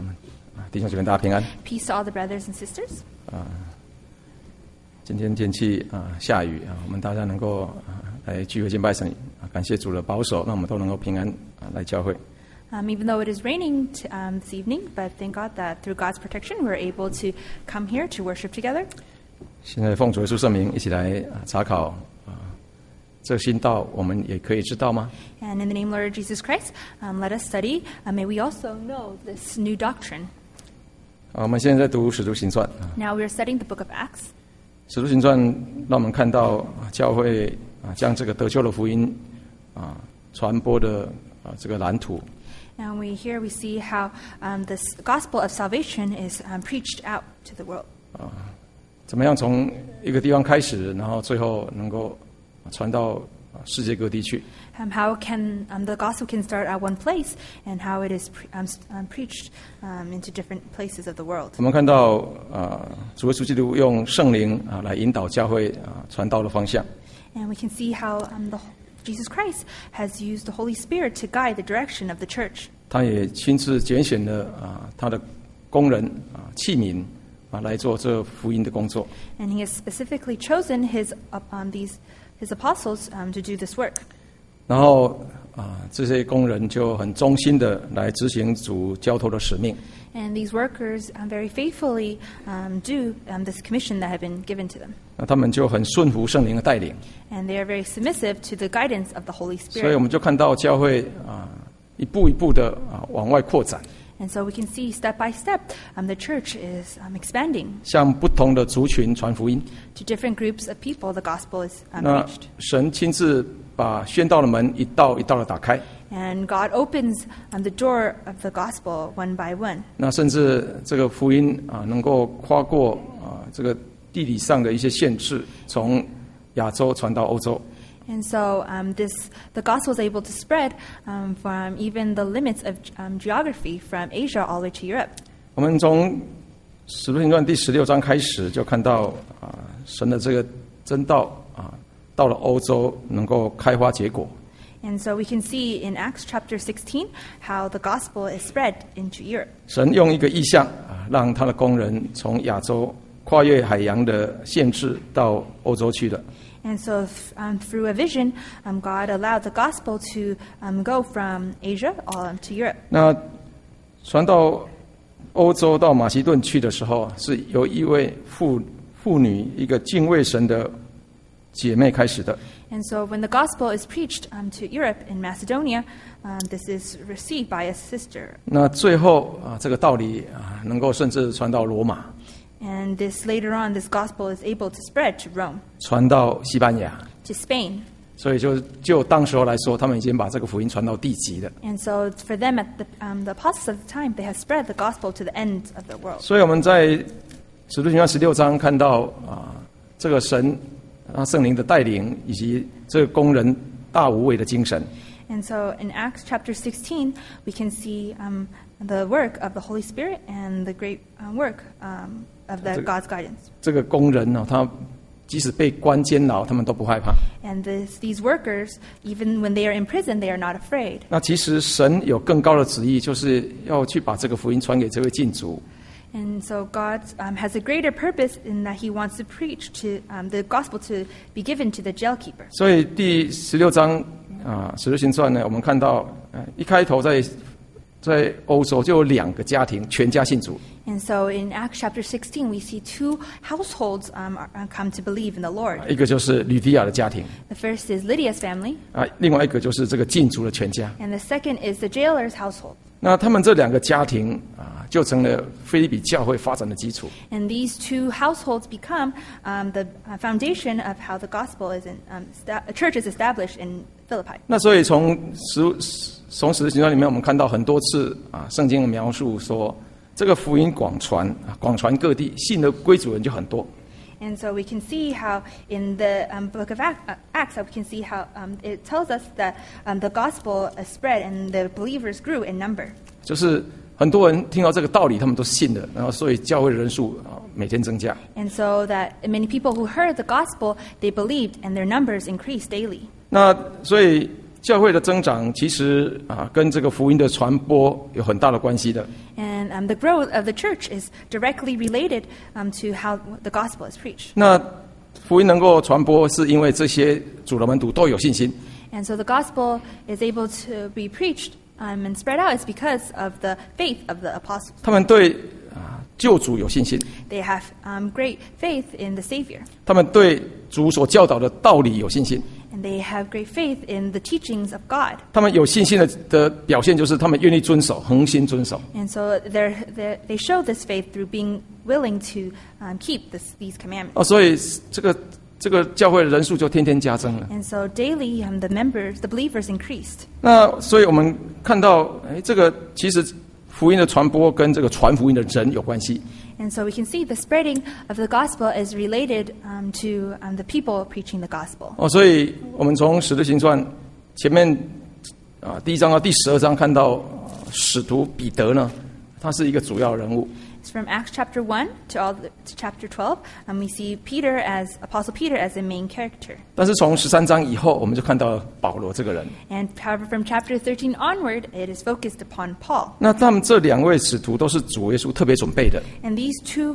弟兄姐妹大家平安。 Peace to all the brothers and sisters. 今天天气下雨我们大家能够来聚会敬拜神感谢主的保守，让我们都能够平安来教会。 Even though it is raining this evening, but thank God that through God's protection we're able to come here to worship together. 现在奉主耶稣圣名一起来查考这新道，我们也可以知道吗？ And in the name of Lord Jesus Christ, let us study. May we also know this new doctrine. 我们现在在读使徒行传 Now we are studying the book of Acts. 使徒行传让我们看到教会将这个得救的福音传播的这个蓝图。 And we see how this gospel of salvation is preached out to the world. 怎么样从一个地方开始，然后最后能够传到世界各地去。 How can the gospel can start at one place, and how it is preached into different places of the world. 我们看到主耶稣基督用圣灵来引导教会传道的方向。 And we can see how Jesus Christ has used the Holy Spirit to guide the direction of the church. 他也亲自拣选了他的工人器皿来做这福音的工作。 And he has specifically chosen his apostles to do this work. 然后这些工人就很忠心的来执行主交托的使命。 And these workers very faithfully do this commission that had been given to them. 那他们就很顺服圣灵的带领。 And they are very submissive to the guidance of the Holy 所以我 Spirit. 们就看到教会一步一步的往外扩展， And so we can see step by step the church is expanding 向不同的族群传福音。 to different groups of people. The gospel is 那 preached. 神亲自把宣道的门一道一道的打开。 And God opens the door of the gospel one by one. 那甚至这个福音能够跨过这个地理上的一些限制，从亚洲传到欧洲。 And so the gospel is able to spread from even the limits of geography from Asia all the way to Europe. 我们从使徒行传第16章开始，就看到神的这个真道到了欧洲能够开花结果。 And so we can see in Acts chapter 16 how the gospel is spread into Europe. 神用一个意象让他的工人从亚洲跨越海洋的限制到欧洲去了。 And so through a vision, God allowed the gospel to go from Asia all to Europe. 那传到欧洲到马其顿去的时候，是由一位妇女，一个敬畏神的姐妹开始的。 And so when the gospel is preached to Europe in Macedonia, this is received by a sister. 那最后这个道理能够甚至传到罗马， And this later on, this gospel is able to spread to Rome, 传到西班牙。 to Spain. 所以就当时候来说，他们已经把这个福音传到地极了。 And so for them, at the apostles of the time, they have spread the gospel to the ends of the world. 所以我们在使徒行传16章看到这个神圣灵的带领，以及这个工人大无畏的精神。 And so in Acts chapter 16, we can see the work of the Holy Spirit and the great work of God's guidance. 这个工人他即使被关监牢，他们都不害怕。 And these workers, even when they are in prison, they are not afraid. 那其实神有更高的旨意，就是要去把这个福音传给这位禁足。 And so God has a greater purpose in that He wants to preach to the gospel to be given to the jail keeper. 所以第16章使徒行传呢，我们看到一开头在欧洲就有2个家庭全家信主。 And so in Acts chapter 16, we see 2 households come to believe in the Lord. 一个就是吕底亚的家庭 The first is Lydia's family, 另外一个就是这个禁足的全家。 and the second is the jailer's household. 那他们这2个家庭就成了腓立比教会发展的基础。 And these 2 households become the foundation of how the gospel is a church is established in Philippi. 那所以从使徒行传里面，我们看到很多次圣经的描述说，这个福音广传各地，信的归主人就很多。 And so we can see how in the book of Acts, we can see how it tells us that the gospel spread and the believers grew in number. 就是很多人听到这个道理，他们都信了，然后所以教会的人数每天增加。 And so that many people who heard the gospel, they believed, and their numbers increased daily. 那所以教会的增长其实跟这个福音的传播有很大的关系的。 And the growth of the church is directly related to how the gospel is preached. 那福音能够传播，是因为这些主的门徒都有信心。 And so the gospel is able to be preached and spread out is because of the faith of the apostles. 他们对救主有信心， They have great faith in the Savior. 他们对主所教导的道理有信心。 And they have great faith in the teachings of God. 他们有信心的表现就是他们愿意遵守，恒心遵守。 And so they show this faith through being willing to keep these commandments. 所以这个教会的人数就天天加增了。 And so daily the believers increased. 那所以我们看到，这个其实福音的传播跟这个传福音的人有关系。 And so we can see the spreading of the gospel is related to the people preaching the gospel. 所以我们从使徒行传前面第1章到第12章看到使徒彼得呢，他是一个主要人物。 It's from Acts chapter 1 to chapter 12, and we see Apostle Peter as the main character. 但是从13章以后，我们就看到保罗这个人。 And however, from chapter 13 onward, it is focused upon Paul. 那他们这2位使徒都是主耶稣特别准备的。 And these two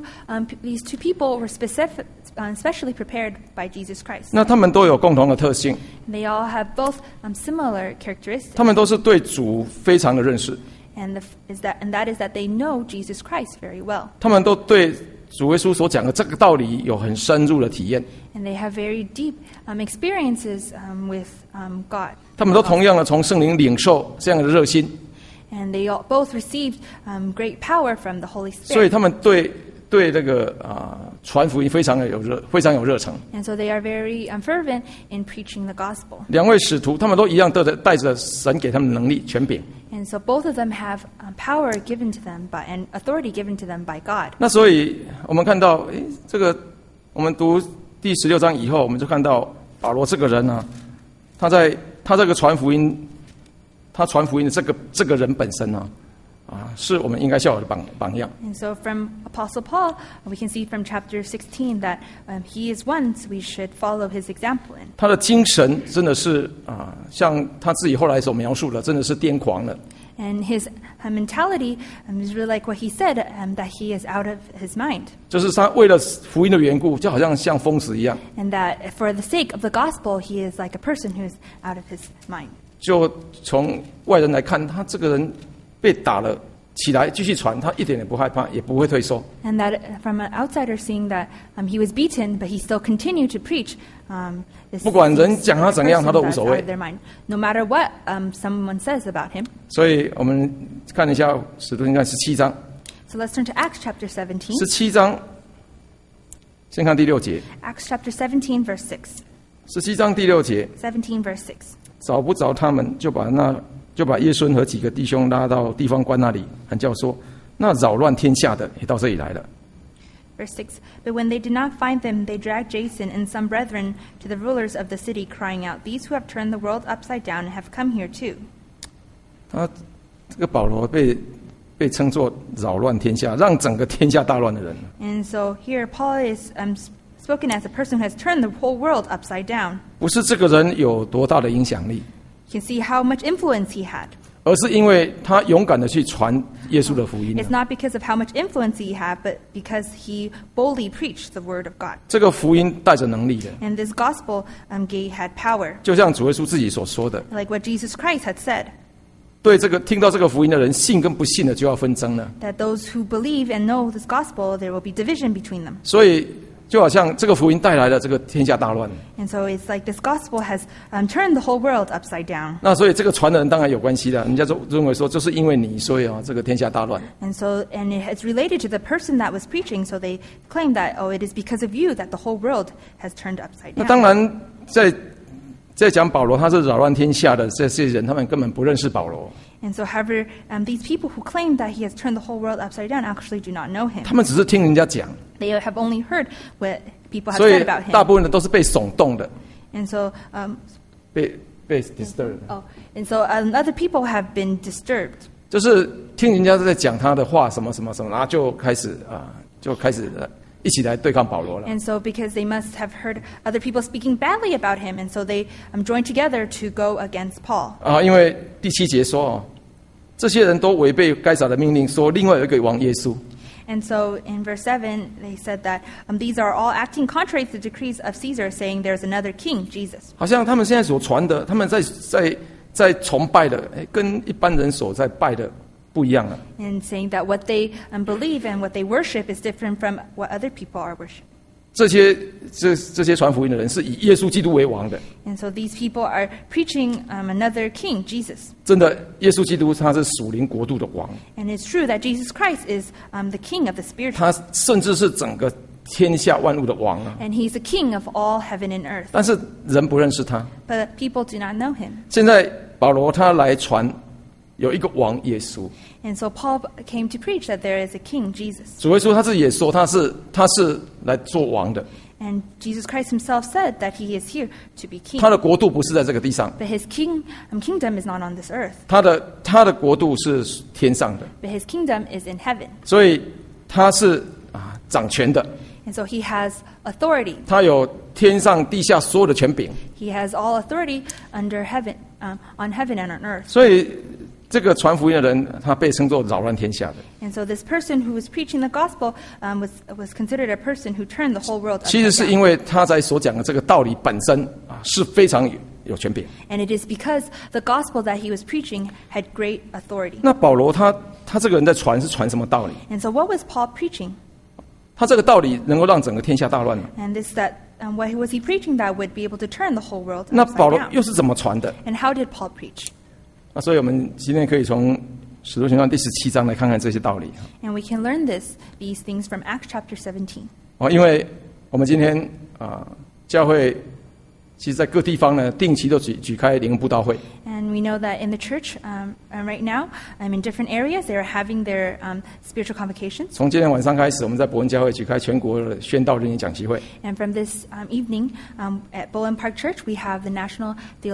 people were specially prepared by Jesus Christ. 那他们都有共同的特性， They all have both similar characteristics. 他们都是对主非常的认识， And that is that they know Jesus Christ very well. 他们都对主耶稣所讲的这个道理有很深入的体验， And they have very deep experiences with God. 他们都同样的从圣灵领受这样的热心， And they both received great power from the Holy 所以 Spirit. 他们对这个传福音非常有热诚。 And so they are very fervent in preaching the gospel. 2位使徒他们都一样带着神给他们的能力权柄。 And so both of them have power given to them and authority given to them by God. 那所以我们看到，这个我们读第16章以后，我们就看到保罗这个人呢，他这个传福音，他传福音的这个人本身呢，是我们应该效法的榜样。 And so from Apostle Paul, we can see from chapter 16 that he is one we should follow his example in. 他的精神真的是像他自己后来所描述的，真的是癫狂了。 And his mentality is really like what he said, that he is out of his mind. 就是他为了福音的缘故，就好像疯子一样。 And that for the sake of the gospel, he is like a person who is out of his mind. 就从外人来看，他这个人被打了起来继续传，他一点也不害怕，也不会退缩。 And that from an outsider seeing that he was beaten, but he still continued to preach. 不管人讲他怎样，他都无所谓。 No matter what someone says about him. 所以我们看一下《使徒行传》17章。 So let's turn to Acts chapter 17. 17章，先看第6节。 Acts chapter 17, verse 6. 17章第6节， 17, verse 6. 找不着他们，就把耶稣和几个弟兄拉到地方官那里，喊叫说：“那扰乱天下的也到这里来了。” Verse 6, But when they did not find them, they dragged Jason and some brethren to the rulers of the city, crying out, These who have turned the world upside down have come here too. 他这个保罗被称作扰乱天下，让整个天下大乱的人。 And so here Paul is spoken as a person who has turned the whole world upside down. 不是这个人有多大的影响力， You can see how much influence he had. 而是因为他勇敢的去传耶稣的福音。 It's not because of how much influence he had, but because he boldly preached the word of God. 这个福音带着能力的， And this gospel had power. 就像主耶稣自己所说的， Like what Jesus Christ had said, 对这个听到这个福音的人，信跟不信的就要纷争了。 that those who believe and know this gospel, there will be division between them. 所以就好像这个福音带来了这个天下大乱。 And so it's like this gospel has turned the whole world upside down. 那所以这个传的人当然有关系的，人家就认为说，就是因为你，所以这个天下大乱。 And it's related to the person that was preaching, so they claim that, it is because of you that the whole world has turned upside 那 down. 当然，在讲保罗他是扰乱天下的这些人，他们根本不认识保罗， And so, however, these people who claim that he has turned the whole world upside down actually do not know him. 他们只是听人家讲， They have only heard what people have 所以 said about 大 him. 部分人都是被耸动的， And so, 被 disturbed， other people have been disturbed. 就是听人家在讲他的话什么什么什么，然后就开始一起来对抗保罗了。 And so because they must have heard other people speaking badly about him, and so they joined together to go against Paul. 因为第7节说这些人都违背该撒的命令，说另外有一个王耶稣。 And so in verse 7, they said that these are all acting contrary to the decrees of Caesar, saying there's another king, Jesus. 好像他们现在所传的，他们在崇拜的，跟一般人所在拜的不一样了。 And saying that what they believe and what they worship is different from what other people are worshiping. 这些传福音的人是以耶稣基督为王的。 And so these people are preaching another king, Jesus. 真的，耶稣基督他是属灵国度的王， And it's true that Jesus Christ is the king of the spiritual. 他甚至是整个天下万物的王啊！ And he's the king of all heaven and earth. 但是人不认识他。 But people do not know him. 现在保罗他来传有一个王耶稣， And so Paul came to preach that there is a king, Jesus. 主耶稣他自己也说他是来做王的， And Jesus Christ himself said that he is here to be king. 他的国度不是在这个地上， But his kingdom is not on this earth. 他的国度是天上的， But his kingdom is in heaven. 所以他是掌权的， And so he has authority. 他有天上地下所有的权柄， He has all authority under heaven, on heaven and on earth. 所以这个传福音的人，他被称作扰乱天下的。 And so this person who was preaching the gospel was considered a person who turned the whole world 其实 upside 是 down. 因为他在所讲的这个道理本身是非常有权柄。 And it is because the gospel that he was preaching had great authority. 那保罗他这个人在传是传什么道理？ And so what was Paul preaching? 他这个道理能够让整个天下大乱吗？ And this that what was he preaching that would be able to turn the whole world 那 upside 保罗 down? 又是怎么传的？ And how did Paul preach? 所以我们今天可以从使徒行传第17章来看看这些道理。 And we can learn these things from Acts chapter 17. 因为我们今天教会其实在各地方呢定期都举开灵恩布道会。 And we know that in the church right now, in different areas, they are having their spiritual convocations. 从今天晚上开始，我们在伯恩教会举开全国的宣道日音讲习会。 And from this evening at Bowen Park Church, we have the National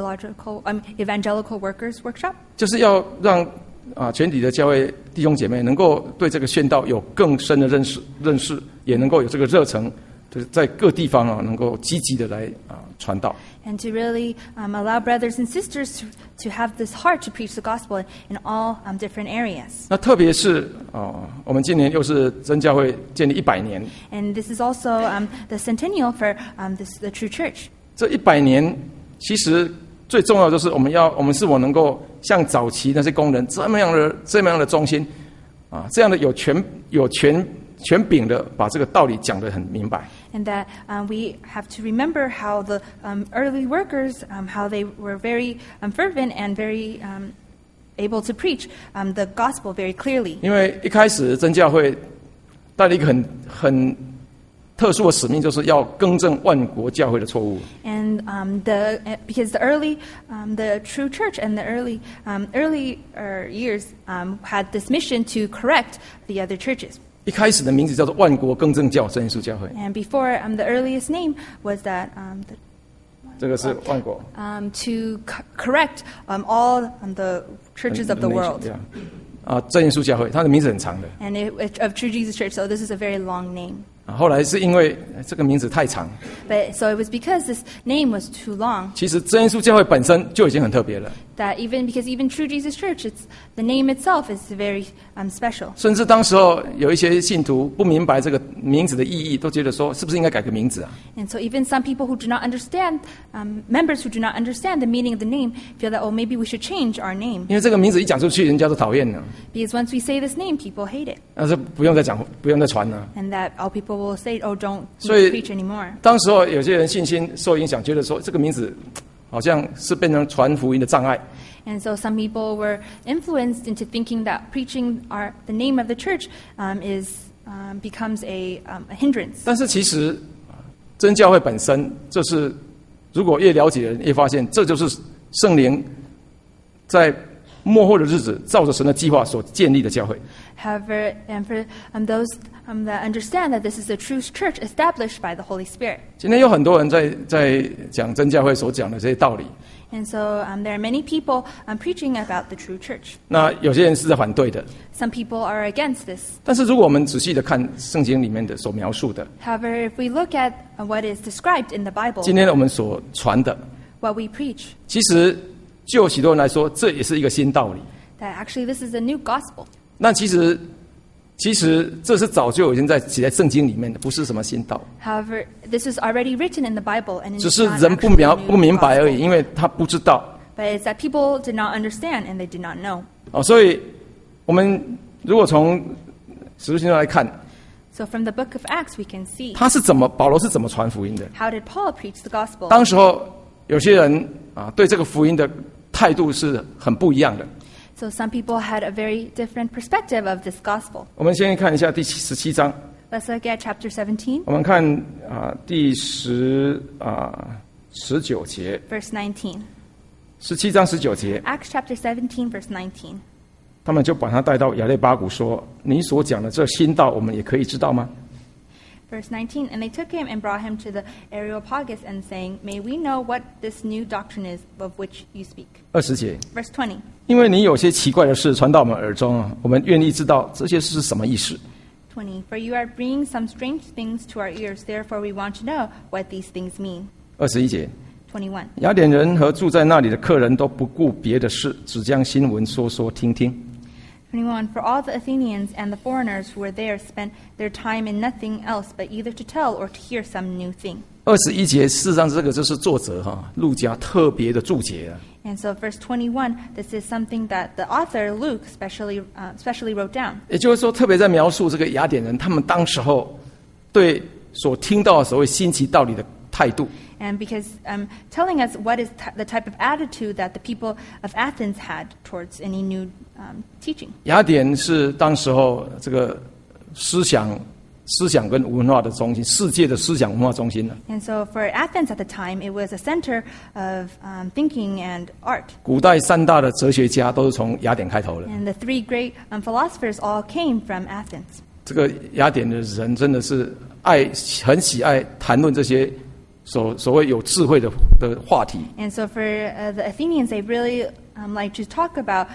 Evangelical Workers Workshop. 就是要让全体的教会弟兄姐妹能够对这个宣道有更深的认识，也能够有这个热忱，就是在各地方能够积极的来传道。 And to really allow brothers and sisters to have this heart to preach the gospel in all different areas. 那特别是我们今年又是真教会建立100年， And this is also the centennial for the true church. 这100年其实最重要的就是我们是否能够像早期那些工人这么样的忠心这样的有权柄的把这个道理讲得很明白。 And that we have to remember how the early workers, how they were very fervent and very able to preach the gospel very clearly. 因为一开始真教会带了一个很特殊的使命，就是要更正万国教会的错误。 And because the true church and the earlier years had this mission to correct the other churches. 一开始的名字叫做万国更正教真耶稣教会， And before the earliest name was that 这个是万国 to correct all the churches of the world. 真耶稣教会，它的名字很长的。 And of True Jesus Church, so this is a very long name. 后来是因为这个名字太长， But so it was because this name was too long 其实真耶稣教会本身就已经很特别了。 that even True Jesus Church, the name itself is very special. 甚至当时候有一些信徒不明白这个名字的意义，都觉得说是不是应该改个名字啊？ And so even some people who do not understand, members who do not understand the meaning of the name, feel that, oh, maybe we should change our name. 因为这个名字一讲出去，人家都讨厌了， Because once we say this name, people hate it. 但是不用再讲，不用再传了。 And that all people will say, oh, don't 所以 preach anymore. 当时候有些人信心受影响，觉得说这个名字好像是变成传福音的障碍。 And so some people were influenced into thinking that preaching the name of the church becomes a hindrance. 但是其实真教会本身，如果越了解的人，越发现这就是圣灵在末后的日子照着神的计划所建立的教会。 However, and for those that understand that this is the true church established by the Holy Spirit. 今天有很多人在讲真教会所讲的这些道理， And so there are many people preaching about the true church. 那有些人是在反对的。 Some people are against this. 但是如果我们仔细的看圣经里面的所描述的， However, if we look at what is described in the Bible, 今天我们所传的， what we preach, 其实就许多人来说，这也是一个新道理。 that actually this is a new gospel. 那其实这是早就已经写在圣经里面的，不是什么新道， However, this is already written in the Bible, and 只 it's 是 not 人 actually a new 不明白而已， gospel. 因为他不知道。 But it's that people did not understand and they did not know. 所以我们如果从使徒行传来看， So from the book of Acts, we can see 保罗是怎么传福音的。 how did Paul preach the gospel. 当时候有些人对这个福音的态度是很不一样的。 So some people had a very different perspective of this gospel. 我们先看一下第17章， Let's look at chapter 17, 我们看第19节， verse 19. 17章19节， Acts chapter 17, verse 19. 他们就把他带到亚列巴谷，说：“你所讲的这新道，我们也可以知道吗？” Verse 19, and they took him and brought him to the Areopagus and saying, May we know what this new doctrine is of which you speak. 20节， Verse 20, 因为你有些奇怪的事传到我们耳中我们愿意知道这些是什么意思。 20, for you are bringing some strange things to our ears, therefore we want to know what these things mean. 21节， 21, 雅典人和住在那里的客人都不顾别的事，只将新闻说听听。 21, for all the Athenians and the foreigners who were there spent their time in nothing else but either to tell or to hear some new thing. 21节，事实上这个就是作者路加特别的注解啊。 And so verse 21, this is something that the author Luke specially wrote down. 也就是说，特别在描述这个雅典人他们当时候对所听到的所谓新奇道理的态度。 And because telling us what is the type of attitude that the people of Athens had towards any new teaching. 雅典是当时候这个思想跟文化的中心，世界的思想文化中心了。 And so for Athens at the time, it was a center of thinking and art. 古代3大的哲学家都是从雅典开头的。 And the three great philosophers all came from Athens. 这个雅典的人真的是很喜爱谈论这些所谓有智慧的话题。 And so for the Athenians, they really like to talk about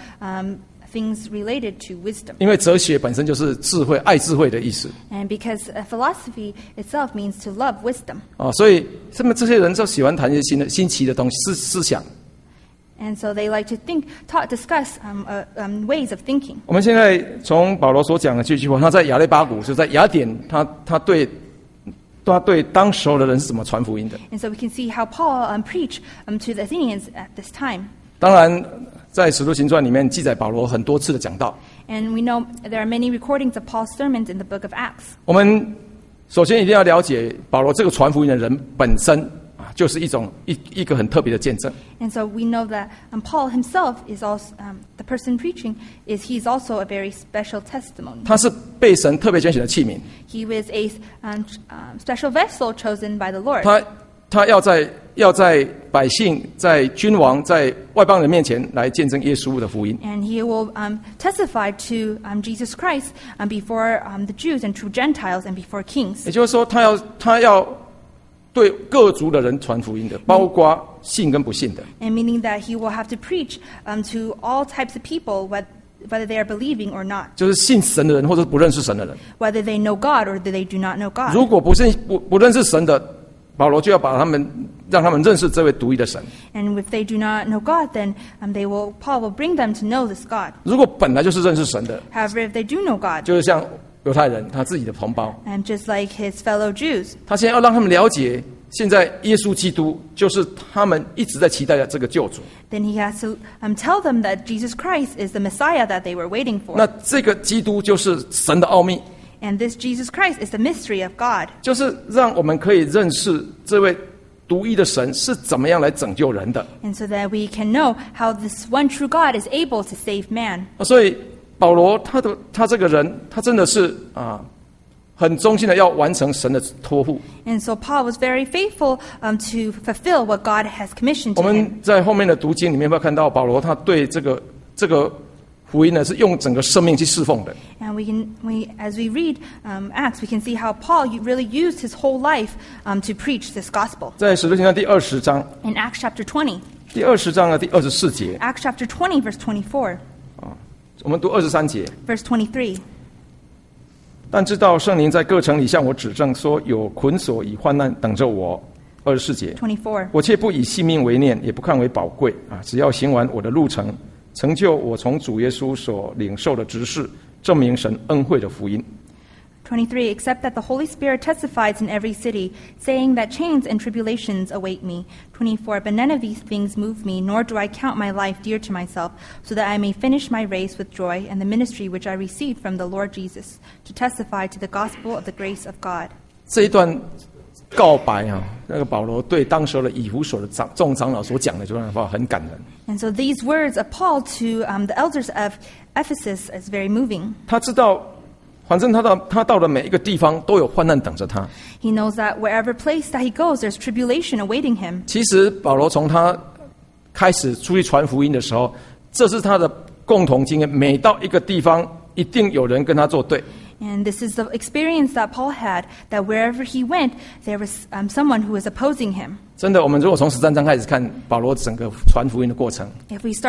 things related to wisdom. 因为哲学本身就是智慧、爱智慧的意思 And because philosophy itself means to love wisdom. 所以这些人就喜欢谈一些新奇的东西、思想。 And so they like to discuss ways of thinking. 我们现在从保罗所讲的这句话，他在亚列巴谷，就在雅典，他对当时候的人是怎么传福音的。 And so we can see how Paul preached to the Athenians at this time. 当然，在使徒行传里面记载保罗很多次的讲道。 And we know there are many recordings of Paul's sermons in the book of Acts. 我们首先一定要了解保罗这个传福音的人本身就是一个很特别的见证。 And so we know that Paul himself is also the person preaching he's also a very special testimony. 他是被神特别拣选的器皿。 He was a special vessel chosen by the Lord. 他要在百姓、在君王、在外邦人面前来见证耶稣的福音。 And he will testify to Jesus Christ before the Jews and to Gentiles and before kings. 也就是说，他要对各族的人传福音的，包括信跟不信的。 And meaning that he will have to preach to all types of people, whether they are believing or not, 就是信神的人，或者不认识神的人。 whether they know God or they do not know God. 如果不认识神的，保罗就要让他们认识这位独一的神。 And if they do not know God, then Paul will bring them to know this God. 如果本来就是认识神的， However, if they do know God, 就是像犹太人他自己的同胞， and just like his fellow Jews, 他现在要让他们了解，现在耶稣基督就是他们一直在期待的这个救主。 then he has to tell them that Jesus Christ is the Messiah that they were waiting 那 for. 这个基督就是神的奥秘， And this Jesus Christ is the mystery of God. 就是让我们可以认识这位独一的神是怎么样来拯救人的。 And so that we can know how this one true God is able to save man. 所以保罗他这个人，他真的是很忠心的要完成神的托付。 And so Paul was very faithful to fulfill what God has commissioned 我 to him. 们在后面的读经里面会看到保罗他对这这个福音呢是用整个生命去侍奉的。 And as we read Acts, we can see how Paul really used his whole life to preach this gospel. 在使徒行传第20章 In Acts chapter 20, 第20章的第24节 Acts chapter 20, verse 24, 我们读23节。 verse 23. 但知道圣灵在各城里向我指证，说有捆锁与患难等着我。24节， 24. 我却不以性命为念，也不看为宝贵啊！只要行完我的路程，成就我从主耶稣所领受的职事，证明神恩惠的福音。 23, except that the Holy Spirit testifies in every city, saying that chains and tribulations await me. 24, but none of these things move me, nor do I count my life dear to myself, so that I may finish my race with joy and the ministry which I received from the Lord Jesus, to testify to the gospel of the grace of God. 这一段告白啊，那个保罗对当时的以弗所的众长老所讲的这段话很感人。 And so these words of Paul to the elders of Ephesus is very moving. 他知道，反正他到了每一个地方都有患难等着他。 He knows that wherever place that he goes, there's tribulation awaiting him. 其实保罗从他开始出去传福音的时候，这是他的共同经验。每到一个地方，一定有人跟他作对。 And this is the experience that Paul had, that wherever he went, there was someone who was opposing him. 真的，我们如果从13章开始看保罗整个传福音的过程， If we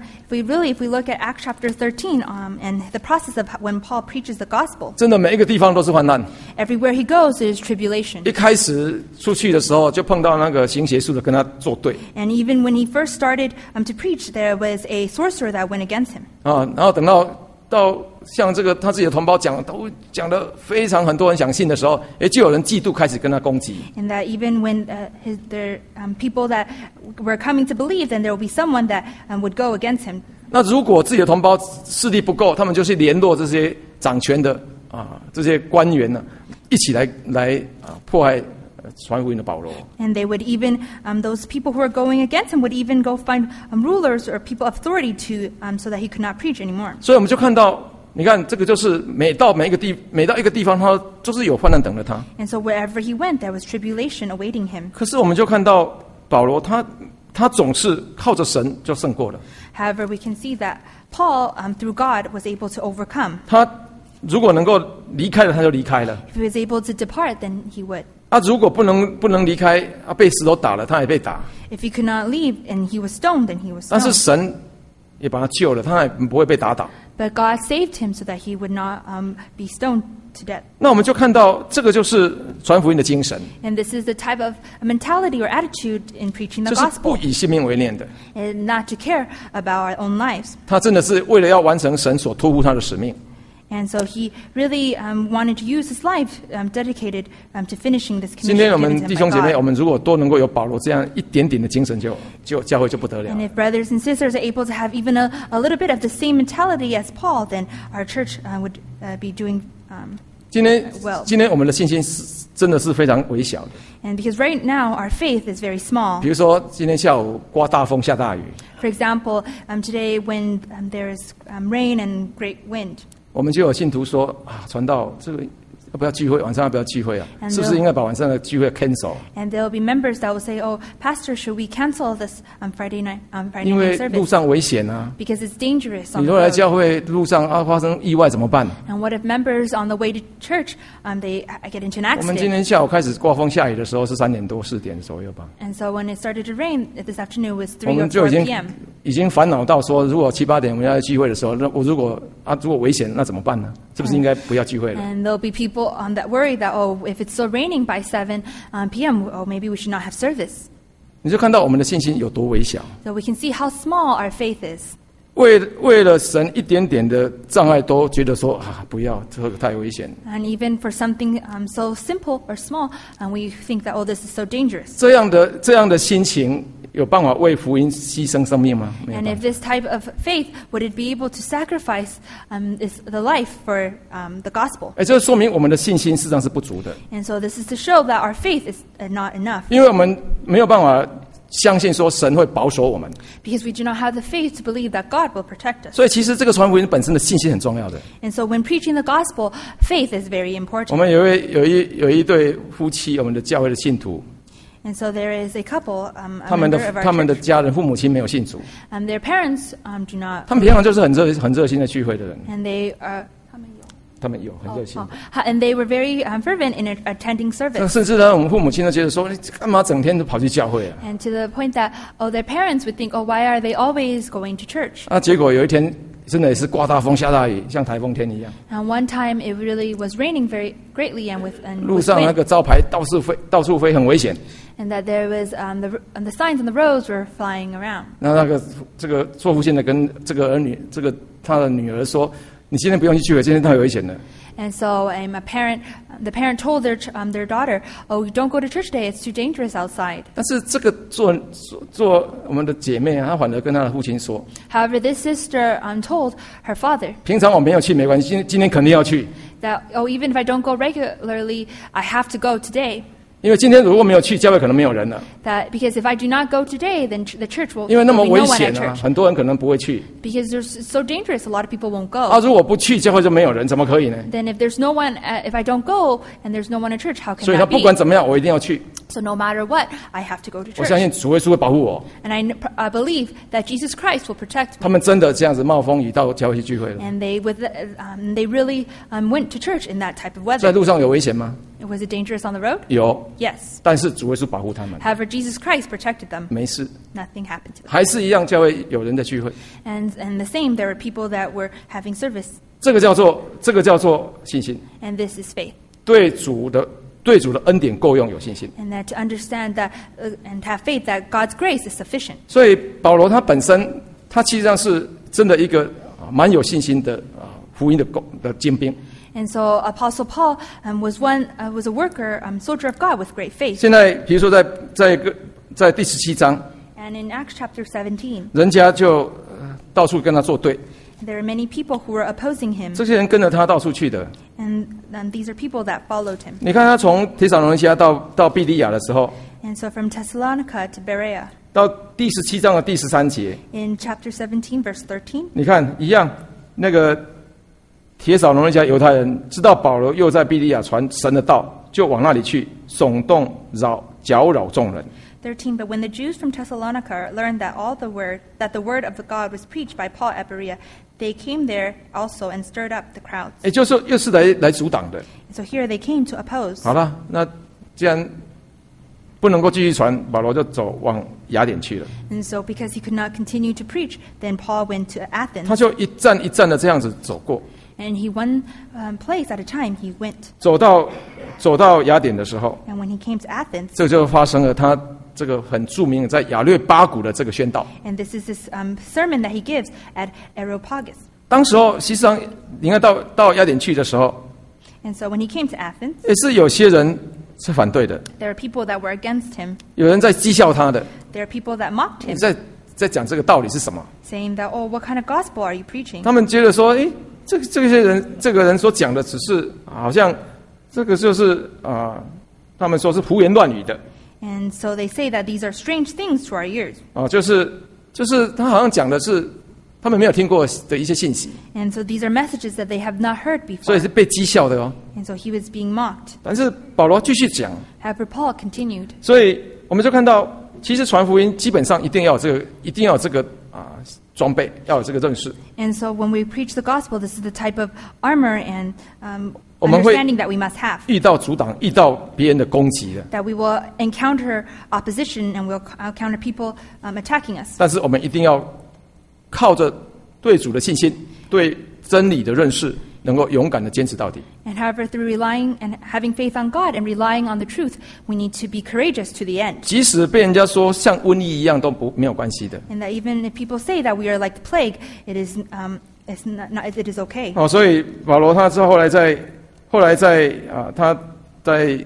look at Acts chapter 13 and the process of when Paul preaches the gospel, 真的每一个地方都是患难。 everywhere he goes is tribulation. 一开始出去的时候，就碰到那个行邪术的跟他作对 And even when he first started to preach, there was a sorcerer that went against him. 啊，然后等到像这个他自己的同胞都讲的非常很多人想信的时候，就有人嫉妒开始跟他攻击。 And that even when there people that were coming to believe, then there will be someone that would go against him. 那如果自己的同胞势力不够，他们就去联络这些掌权的这些官员呢，一起来迫害传福音的保罗。 And they would even, those people who were going against him would even go find rulers or people of authority to, so that he could not preach anymore. 所以我们就看到，你看这个就是每到一个地方，他就是有患难等着他。 And so wherever he went, there was tribulation awaiting him. 可是我们就看到保罗他总是靠着神就胜过了。 However, we can see that Paul, through God, was able to overcome. 他如果能够离开了，他就离开了。 If he was able to depart, then he would. 如果不能离开，被石头打了，他也被打。 If he could not leave and he was stoned, then he was 但是 stoned. 神也把他救了，他也不会被打倒。 But God saved him so that he would not be stoned to death. 那我们就看到，这个就是传福音的精神， And this is the type of mentality or attitude in preaching the 就是不 gospel, 以性命为念的。 and not to care about our own lives. 他真的是为了要完成神所托付他的使命。 And so he really wanted to use his life dedicated to finishing this 今天 commission 我们 given 弟 to 兄 him 姐 by 妹，我 God. 们如果都能够有保罗这样一点点的精神就教会就不得了 And。if brothers and sisters are able to have even a little bit of the same mentality as Paul, then our church would be doing 今天 well. 我们的信心真的是非常微小的。 And because right now our faith is very small. 比如说今天下午刮大风下大雨， For example, today when there is rain and great wind, 我们就有信徒说传道这个要不要聚会？晚上要不要聚会啊？ And 是不是应该把晚上的聚会 cancel？ and there will be members that will say, "Oh, Pastor, should we cancel this Friday 因 night 为 service 路上危险啊！ because it's dangerous 你 on 如 the 果来 road?" 教会路上发生意外怎么办？ And what if members on the way to church they get into an 我们今 accident? 天下午开始刮风下雨的时候是3点多4点左右吧。 And so when it started to rain this afternoon, it was 我 3 or 们就 4 p.m. 已经烦恼到说，如果7、8点我们要聚会的时候，那我如果危险，那怎么办呢？是不是应该不要聚会了？ And there'll be people that worry that, oh, if it's still raining by 7 p.m., oh, maybe we should not have service. 你就看到我们的信心有多微小。 So we can see how small our faith is. 为了神一点点的障碍都觉得说不要，这个太危险。 And even for something so simple or small, we think that, oh, this is so dangerous. 这样的心情有办法为福音牺牲生命吗？没有 And 办 if 法。 this type of faith, would it be able to sacrifice the life for the gospel? 这说明我们的信心实际上是不足的， And so this is to show that our faith is not enough. 因为我们没有办法相信说神会保守我们， Because we do not have the faith to believe that God will protect us. 所以其实这个传福音本身的信心很重要的。 And so when preaching the gospel, faith is very 我 important. 们有一对夫妻，我们的教会的信徒， And so there is a couple, a 他们 member of 的 our 他们的 church. 家人父母亲没有信主， Their parents do not, 他们平常就是很热心的聚会的人， and they are. 他们有很热心。 And they were very fervent in attending 那 service. 甚至呢，我们父母亲都觉得说，你干嘛整天都跑去教会啊？ And to the point that, their parents would think, why are they always going to church? 啊，结果有一天真的也是刮大风下大雨，像台风天一样， And one time it really was raining very greatly and with 路上那 wind, 个招牌到处飞，很危险。 and that there was the signs on the roads were flying around. 那个这个做父亲的跟这个儿女，这个他的女儿说：“你今天不用去聚会，今天太危险了。” And so the parent told their daughter, don't go to church today, it's too dangerous outside. 但是这个做我们的姐妹啊，她反而跟她的父亲说 However, this sister told her father：“ 平常我没有去没关系，今天肯定要去， that, even if I don't go regularly, I have to go today. 因为今天如果没有去，教会可能没有人了， That because if I do not go today, then the church will 因为那 there'll 么 be 危 no one 险 at 啊， church. 很多人可能不会去。 Because it's so dangerous, a lot of people won't 啊， go. 如果不去，教会就没有人，怎么可以呢？ Then if there's no one, if I don't go and there's no one at church, how can 所以他 that 不 be? 管怎么样，我一定要去。 So no matter what, I have to go to 我相 church. 信主耶稣会保护我。 And I believe that Jesus Christ will protect 他 me. 们真的这样子冒风雨到教会去聚会了。 And they really went to church in that type of 在 weather. 路上有危险吗？ Was it dangerous on the road? 有， Yes. 但是主耶稣保护他们， However, Jesus Christ protected them. 没事， Nothing happened to them. 还是一样，教会有人在聚会。 And the same, there were people that were having service, 这个叫做信心， and this is faith. 对主的恩典够用，有信心。 And that to understand that and have faith that God's grace is sufficient. 所以保罗他本身，他其实上是真的一个蛮有信心的福音的精兵。 And so Apostle Paul was a worker, soldier of God with great faith. 现在比如说在第17章， And in Acts chapter 17, 人家就到处跟他作对， there are many people who were opposing him, 这些人跟着他到处去的。 and these are people that followed him. 你看他从帖撒罗尼迦到庇利亚的时候， And so from Thessalonica to Berea, 到第17章的第13节， in chapter 17, verse 13, 你看一样，那个帖撒罗尼迦犹太人知道保罗又在庇利亚传神的道，就往那里去，耸动搅扰众人。 13. But when the Jews from Thessalonica learned that the word of the God was preached by Paul at Berea, they came there also and stirred up the crowds. 也就是说，又是来阻挡的。 So here they came to oppose. 好了，那既然不能够继续传，保罗就走往雅典去了。 And so because he could not continue to preach, then Paul went to 他 Athens. 就一站一站的这样子走过， And he one place at a time he went. 走到雅典的时候， And when he came to Athens, 这就发生了他这个很著名的在亚略巴谷的这个宣道。 and this is this sermon that he gives at Areopagus. 当时候，实际上你看到雅典去的时候， And so when he came to Athens, 也是有些人是反对的， there are people that were against him. 有人在讥笑他的。 There are people that mocked 你 him, 在讲这个道理是什么？ saying that, what kind of gospel are you preaching? 他们觉得说，这个人所讲的只是好像这个就是他们说是胡言乱语的 And so they say that these are strange things to our ears. 就是他好像讲的是他们没有听过的一些信息， And so these are messages that they have not heard 所 before. 以是被讥笑的哦。 And so he was being mocked. 但是保罗继续讲， However, Paul continued. 所以我们就看到，其实传福音基本上一定要有这个装备，要有这个认识。 And so when we preach the gospel, this is the type of armor and 我们会 understanding that we must have. 遇到阻挡，遇到别人的攻击的， That we will encounter opposition and we'll encounter people attacking us. 但是我们一定要靠着对主的信心，对真理的认识，能够勇敢的坚持到底。 And however, through relying and having faith on God and relying on the truth, we need to be courageous to the end. 即使被人家说像瘟疫一样都没有关系的。 And that even if people say that we are like the plague, it is okay. 所以保罗他后来在他在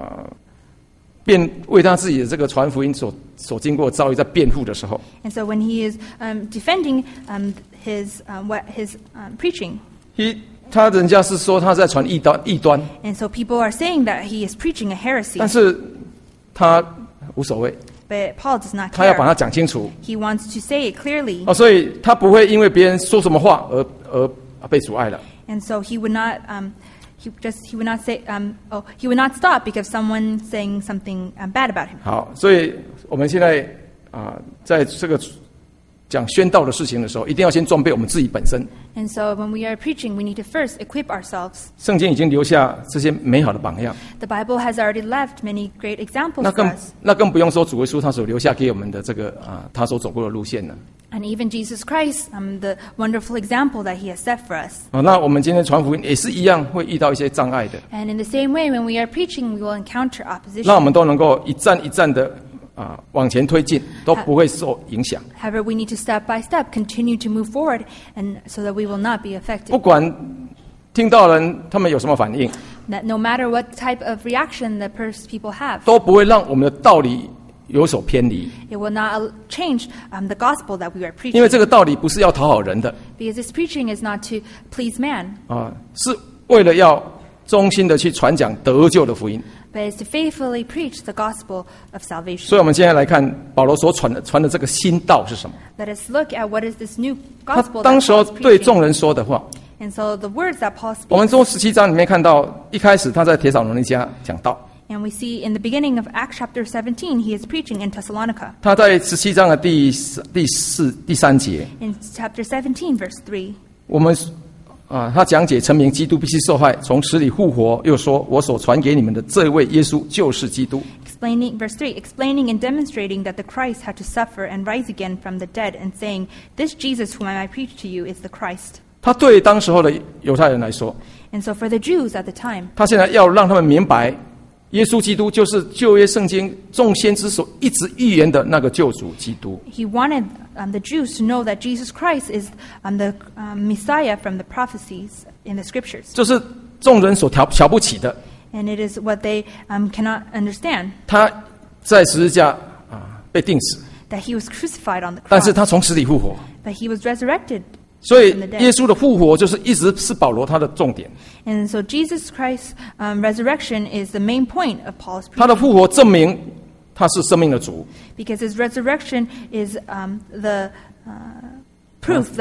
为他自己的这个传福音所经过遭遇在辩护的时候， And so when he is defending his preaching, 他人家是说他在传异端， and so people are saying that he is preaching a heresy, 但是他无所谓， but Paul does not 他要把它 care. 讲清楚。 He wants to say it clearly, 所以他不会因为别人说什么话而被阻碍了。 and so he would not He would not say, he would not stop because someone saying something bad about him. 好，所以我们现在在这个讲宣道的事情的时候，一定要先装备我们自己本身。 And so when we are preaching, we need to first equip ourselves. 圣经已经留下这些美好的榜样， The Bible has already left many great examples for us. 那更不用说主耶稣他所留下给我们的这个他所走过的路线了。 And even Jesus Christ, the wonderful example that he has set for us. 那我们今天传福音也是一样会遇到一些障碍的， And in the same way, when we are preaching, we will encounter opposition. 让我们都能够一站一站的往前推进，都不会受影响。 However, we need to step by step continue to move forward, and so that we will not be affected. 不管听到人他们有什么反应， That no matter what type of reaction the people have, 都不会让我们的道理有所偏离， it will not change the gospel that we are 因为 preaching. 这个道理不是要讨好人的 Because this preaching is not to please man, 是为了要忠心的去传讲得救的福音。 but is to faithfully preach the gospel of salvation. 所以，我们现在来看保罗所传的这个新道是什么？ Let us look at what is this new 他 gospel 当 that 时候 Paul is 对 preaching. 众人说的话， And so the words that Paul 我们 speaks, 从17章里面看到，一开始他在帖撒罗尼迦讲道， and we see in the beginning of Acts chapter 17, he is preaching in Thessalonica. 他在17章的第3节， In chapter 17, verse 3, 我们他讲解陈明基督必须受害，从死里复活，又说我所传给你们的这位耶稣就是基督。 verse 3, explaining and demonstrating that the Christ had to suffer and rise again from the dead, and saying, this Jesus whom I preach to you is the Christ. 他对当时候的犹太人来说， And so for the Jews at the time, 他现在要让他们明白，耶稣基督就是旧约圣经众先知所一直预言的那个救主基督。 he wanted the Jews to know that Jesus Christ is the Messiah from the prophecies in the scriptures. 这是众人所瞧不起的。 And it is what they cannot understand, 他在十字架被钉死， that he was crucified on the 但是 cross, 他从死里复活。 but he was resurrected. 所以耶稣的复活就是一直是保罗他的重点。 And so Jesus Christ's resurrection is the main point of Paul's 他的 preaching, 复活证明他是生命的主， because his resurrection is the proof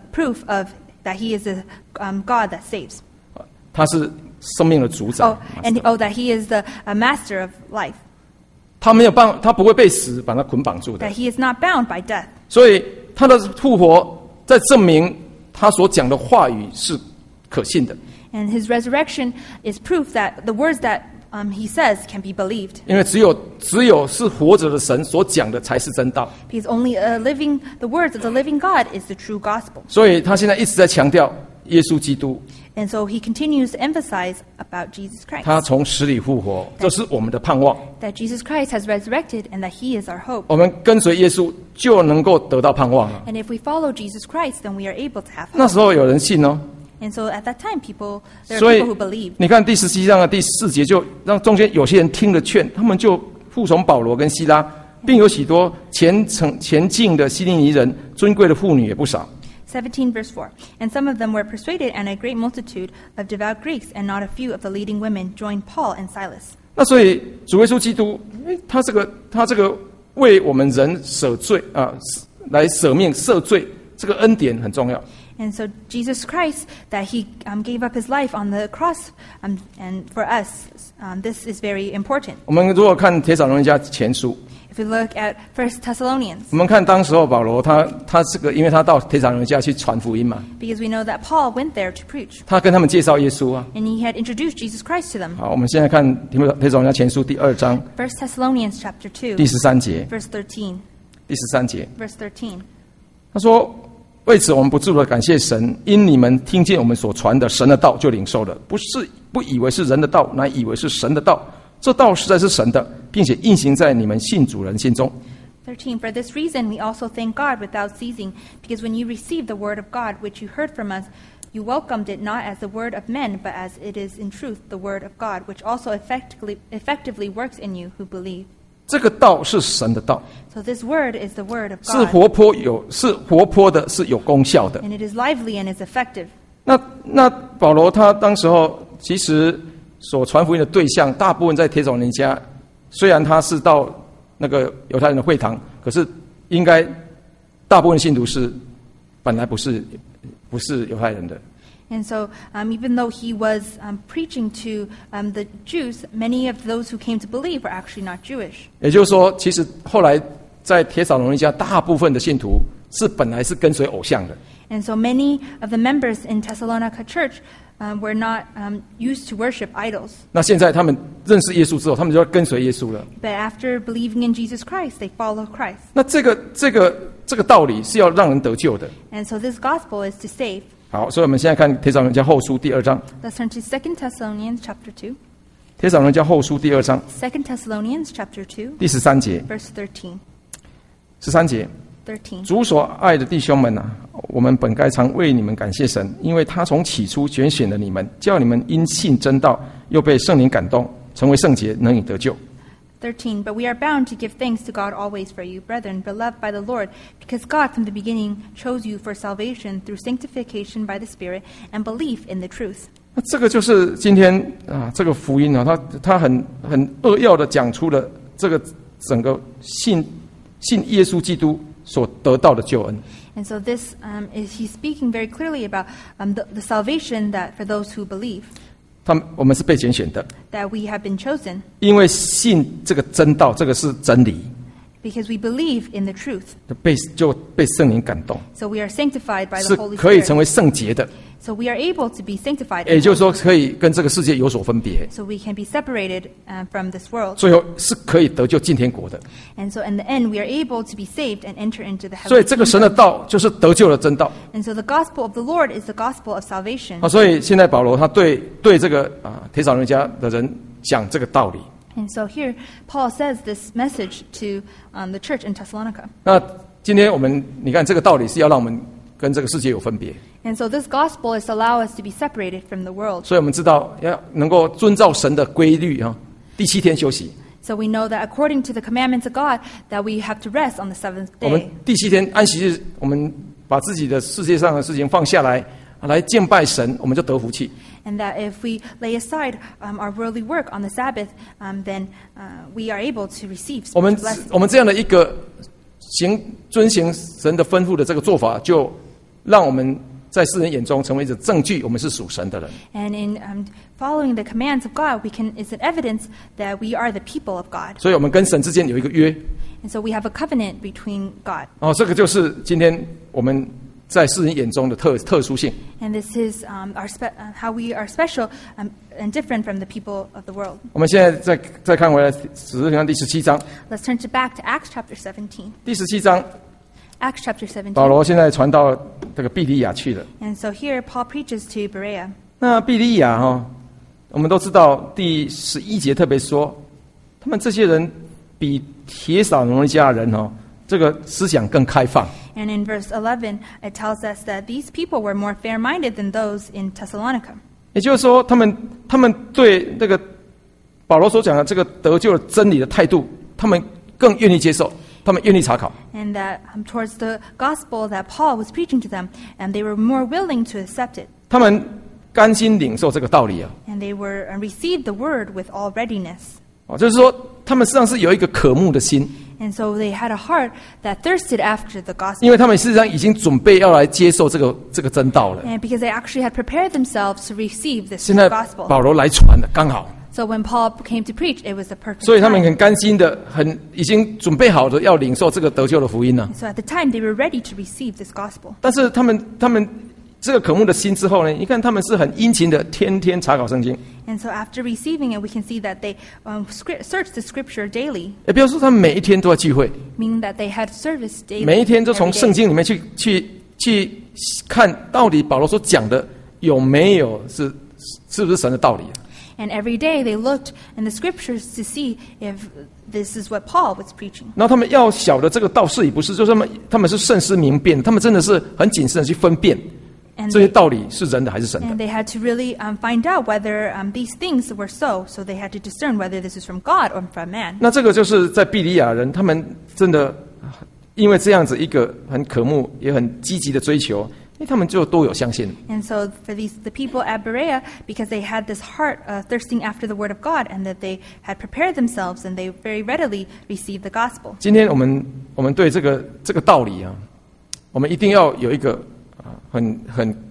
of that he is the God that saves. 他是生命的主宰。 That he is the master of life, 他不会被死把他捆绑住的 that。he is not bound by death. 所以他的复活在证明他所讲的话语是可信的， And his resurrection is proof that the words that he says can be believed. 因为只有是活着的神所讲的才是真道。 Because only the words of the living God is the true gospel. 所以他现在一直在强调耶稣基督， And so he continues to emphasize about Jesus Christ, 他从死里复活，这是我们的盼望。 that Jesus Christ has resurrected and that he is our hope. 我们跟随耶稣就能够得到盼望了。 And if we follow Jesus Christ, then we are able to have 那 hope. 时候有人信哦， And so at that time, there are 所以 people who believe. 你看第17章的第4节，就让中间有些人听了劝，他们就服从保罗跟希拉，并有许多前进的希利尼人，尊贵的妇女也不少。 17 verse 4. And some of them were persuaded, and a great multitude of devout Greeks, and not a few of the leading women, joined Paul and Silas. 那所以主耶稣基督，他这个为我们人舍罪来舍命赦罪，这个恩典很重要。 And so Jesus Christ, that he gave up his life on the cross, and for us, this is very important. 我们如果看帖撒罗尼迦前书， If we look at 1 Thessalonians, 我们看当时候保罗他这个，因为他到帖撒罗尼迦去传福音嘛， because we know that Paul went there to preach, 他跟他们介绍耶稣啊。 and he had introduced Jesus Christ to them. 好，我们现在看帖撒罗尼迦前书第2章 1 Thessalonians chapter 2, 第13节， verse 13. 第13节， Verse 13. 他说：“为此，我们不住的感谢神，因你们听见我们所传的神的道，就领受了，不以为是人的道，乃以为是神的道。这道实在是神的，并且运行在你们信主人心中。” 13. For this reason we also thank God without ceasing, because when you received the word of God, which you heard from us, you welcomed it not as the word of men, but as it is in truth the word of God, which also effectively works in you who believe. 这个道是神的道， So this word is the word of 是 God, 活泼的，是有功效的。 and it is lively and is effective. 那保罗他当时候其实所传福音的对象，大部分在帖撒罗尼迦，虽然他是到那个犹太人的会堂，可是应该大部分信徒是本来不是犹太人的。 And so, even though he was preaching to the Jews, many of those who came to believe were actually not Jewish. 也就是说，其实后来在帖撒罗尼迦大部分的信徒是本来是跟随偶像的。 And so many of the members in Thessalonica church were not used to worship idols. 那现在他们认识耶稣之后，他们就要跟随耶稣了。 But after believing in Jesus Christ, they follow Christ. 那这个道理是要让人得救的。 And so this gospel is to save. 好，所以我们现在看帖撒罗尼迦后书第2章。 Let's turn to 2 Thessalonians chapter 2. 帖撒罗尼迦后书第2章 2 Thessalonians chapter 2, 第13节。 verse 13. 13节， 13. 主所爱的弟兄们啊，我们本该常为你们感谢神，因为他从起初拣选了你们，叫你们因信真道，又被圣灵感动，成为圣洁，能以得救。 13. But we are bound to give thanks to God always for you, brethren, beloved by the Lord, because God from the beginning chose you for salvation through sanctification by the Spirit and belief in the truth. 那这个就是今天啊，这个福音啊，他很扼要的讲出了这个整个信耶稣基督所得到的救恩。 And so this he's speaking very clearly about the salvation that for those who believe, 我们是被拣选的， that we have been chosen 因为信这个真道，这个是真理， because we believe in the truth. 就被圣灵感动， So we are sanctified by 是 the Holy 可以成 Spirit. 为圣洁的， So we are able to be sanctified. 也 and 就是说 holy. 可以跟这个世界有所分别， So we can be separated from this world. 最后是可以得救进天国的。 And so in the end, we are able to be saved and enter into the 所以 heavenly 这个神的 kingdom. 道就是得救的真道。 And so the gospel of the Lord is the gospel of salvation. 所以现在保罗他对这个帖撒罗尼迦的人讲这个道理。 And so here, Paul says this message to the church in Thessalonica. 那今天你看这个道理是要让我们跟这个世界有分别， And so this gospel is to allow us to be separated from the world. 所以我们知道要能够遵照神的规律第7天休息。 So we know that according to the commandments of God, that we have to rest on the seventh 我们 day. 第7天安息日，我们把自己的世界上的事情放下来，来敬拜神，我们就得福气。 And that if we lay aside our worldly work on the Sabbath, then we are able to receive 我们 spiritual blessing. 我们这样的一个遵行神的吩咐的这个做法，就让我们在世人眼中成为一个证据，我们是属神的人。 And in following the commands of God, it's an evidence that we are the people of God. 所以我们跟神之间有一个约。 And so we have a covenant between God. 这个就是今天我们在世人眼中的特殊性。 And this is how we are special and different from the people of the world. 我们现在再看回来《使徒行传》第17章。 Let's turn back to Acts chapter 17. 第17章， Acts chapter 17. 保罗现在传到这个庇利亚去了。 And so here Paul preaches to Berea. 那庇利亚我们都知道第11节特别说，他们这些人比帖撒罗尼迦人这个思想更开放。 And in verse 11, it tells us that these people were more fair-minded than those in Thessalonica. 也就是说，他们对这个保罗所讲的这个得救的真理的态度，他们更愿意接受，他们愿意查考。 And that towards the gospel that Paul was preaching to them, and they were more willing to accept it. 他们甘心领受这个道理啊。 And they were received the word with all readiness. 就是说，他们实际上是有一个渴慕的心， And so they had a heart that thirsted after the gospel. 因为他们事实上已经准备要来接受这个真道了。 And because they actually had prepared themselves to receive this 现在 gospel. 保罗来传了，刚好， So when Paul came to preach, it was the perfect 所以他们 time. 很甘心的，已经准备好的要领受这个得救的福音了。 So at the time, they were ready to receive this gospel. 但是他们这个渴慕的心之后呢，你看他们是很殷勤的，天天查考圣经。 And so after receiving it, we can see that they searched the scripture daily, 也不要说他们每一天都要聚会， meaning that they had service daily. 每一天都从 every day. 圣经里面去看到底保罗所讲的有没有是不是神的道理。 And every day they looked in the scriptures to see if this is what Paul was preaching. 然后他们要晓得这个道是与不是，就是他们是慎思明辨，他们真的是很谨慎的去分辨 And 这些道理是人的还是神的。 And they had to really find out whether these things were so. So they had to discern whether this is from God or from man. 那这个就是在庇利亚人，他们真的因为这样子一个很渴慕也很积极的追求，他们就都有相信。 And so for the people at Berea, because they had this heart thirsting after the word of God, and that they had prepared themselves, and they very readily received the gospel. 今天我们对这个道理啊，我们一定要有一个很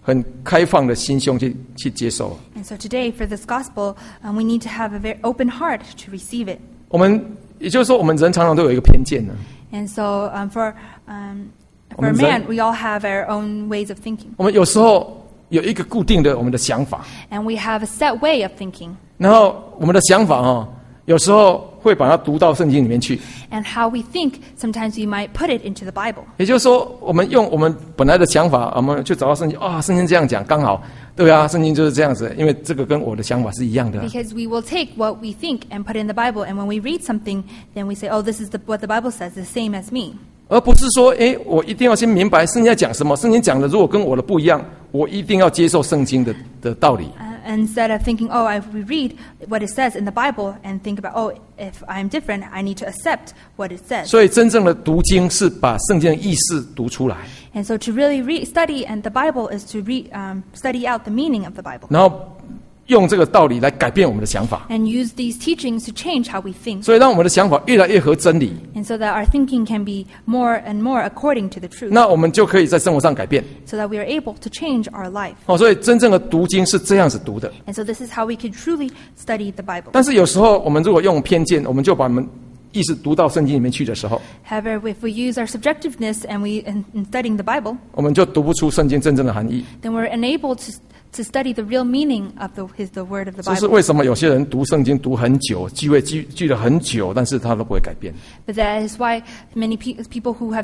很开放的心胸去接受。 And so today, for this gospel, we need to have a very open heart to receive it. 我们也就是说，我们人常常都有一个偏见呢。 And so for 我们 man, 人 we all have our own ways of thinking. 我们有时候有一个固定的我们的想法， And we have a set way of thinking. 然后我们的想法有时候会把它读到圣经里面去。 And how we think, sometimes we might put it into the Bible. 也就是说，我们用我们本来的想法，我们去找到圣经圣经这样讲刚好，对啊，圣经就是这样子，因为这个跟我的想法是一样的。 Because we will take what we think and put it in the Bible, and when we read something, then we say, oh, this is what the Bible says, the same as me. 而不是说，我一定要先明白圣经在讲什么，圣经讲的如果跟我的不一样，我一定要接受圣经的道理。 Instead of thinking, oh, if we read what it says in the Bible and think about, oh, if I'm different, I need to accept what it says. 所以真正的读经是把圣经的意思读出来， And so to really study and the Bible is to study out the meaning of the Bible 然后用这个道理来改变我们的想法， and use these teachings to change how we think. 所以让我们的想法越来越合真理， And so that our thinking can be more and more according to the truth. 那我们就可以在生活上改变。 So that we are able to change our life. 所以真正的读经是这样子读的。 And so this is how we can truly study the Bible. 但是有时候我们如果用偏见，我们就把我们意识读到圣经里面去的时候， However, if we use our subjectiveness and in studying the Bible, 我们就读不出圣经真正的含义。 then we're unable to study the real meaning of the word of the 这是 Bible. 为什么有些人读圣经读很久，聚会聚了很久，但是他都不会改变。 But that is why many people who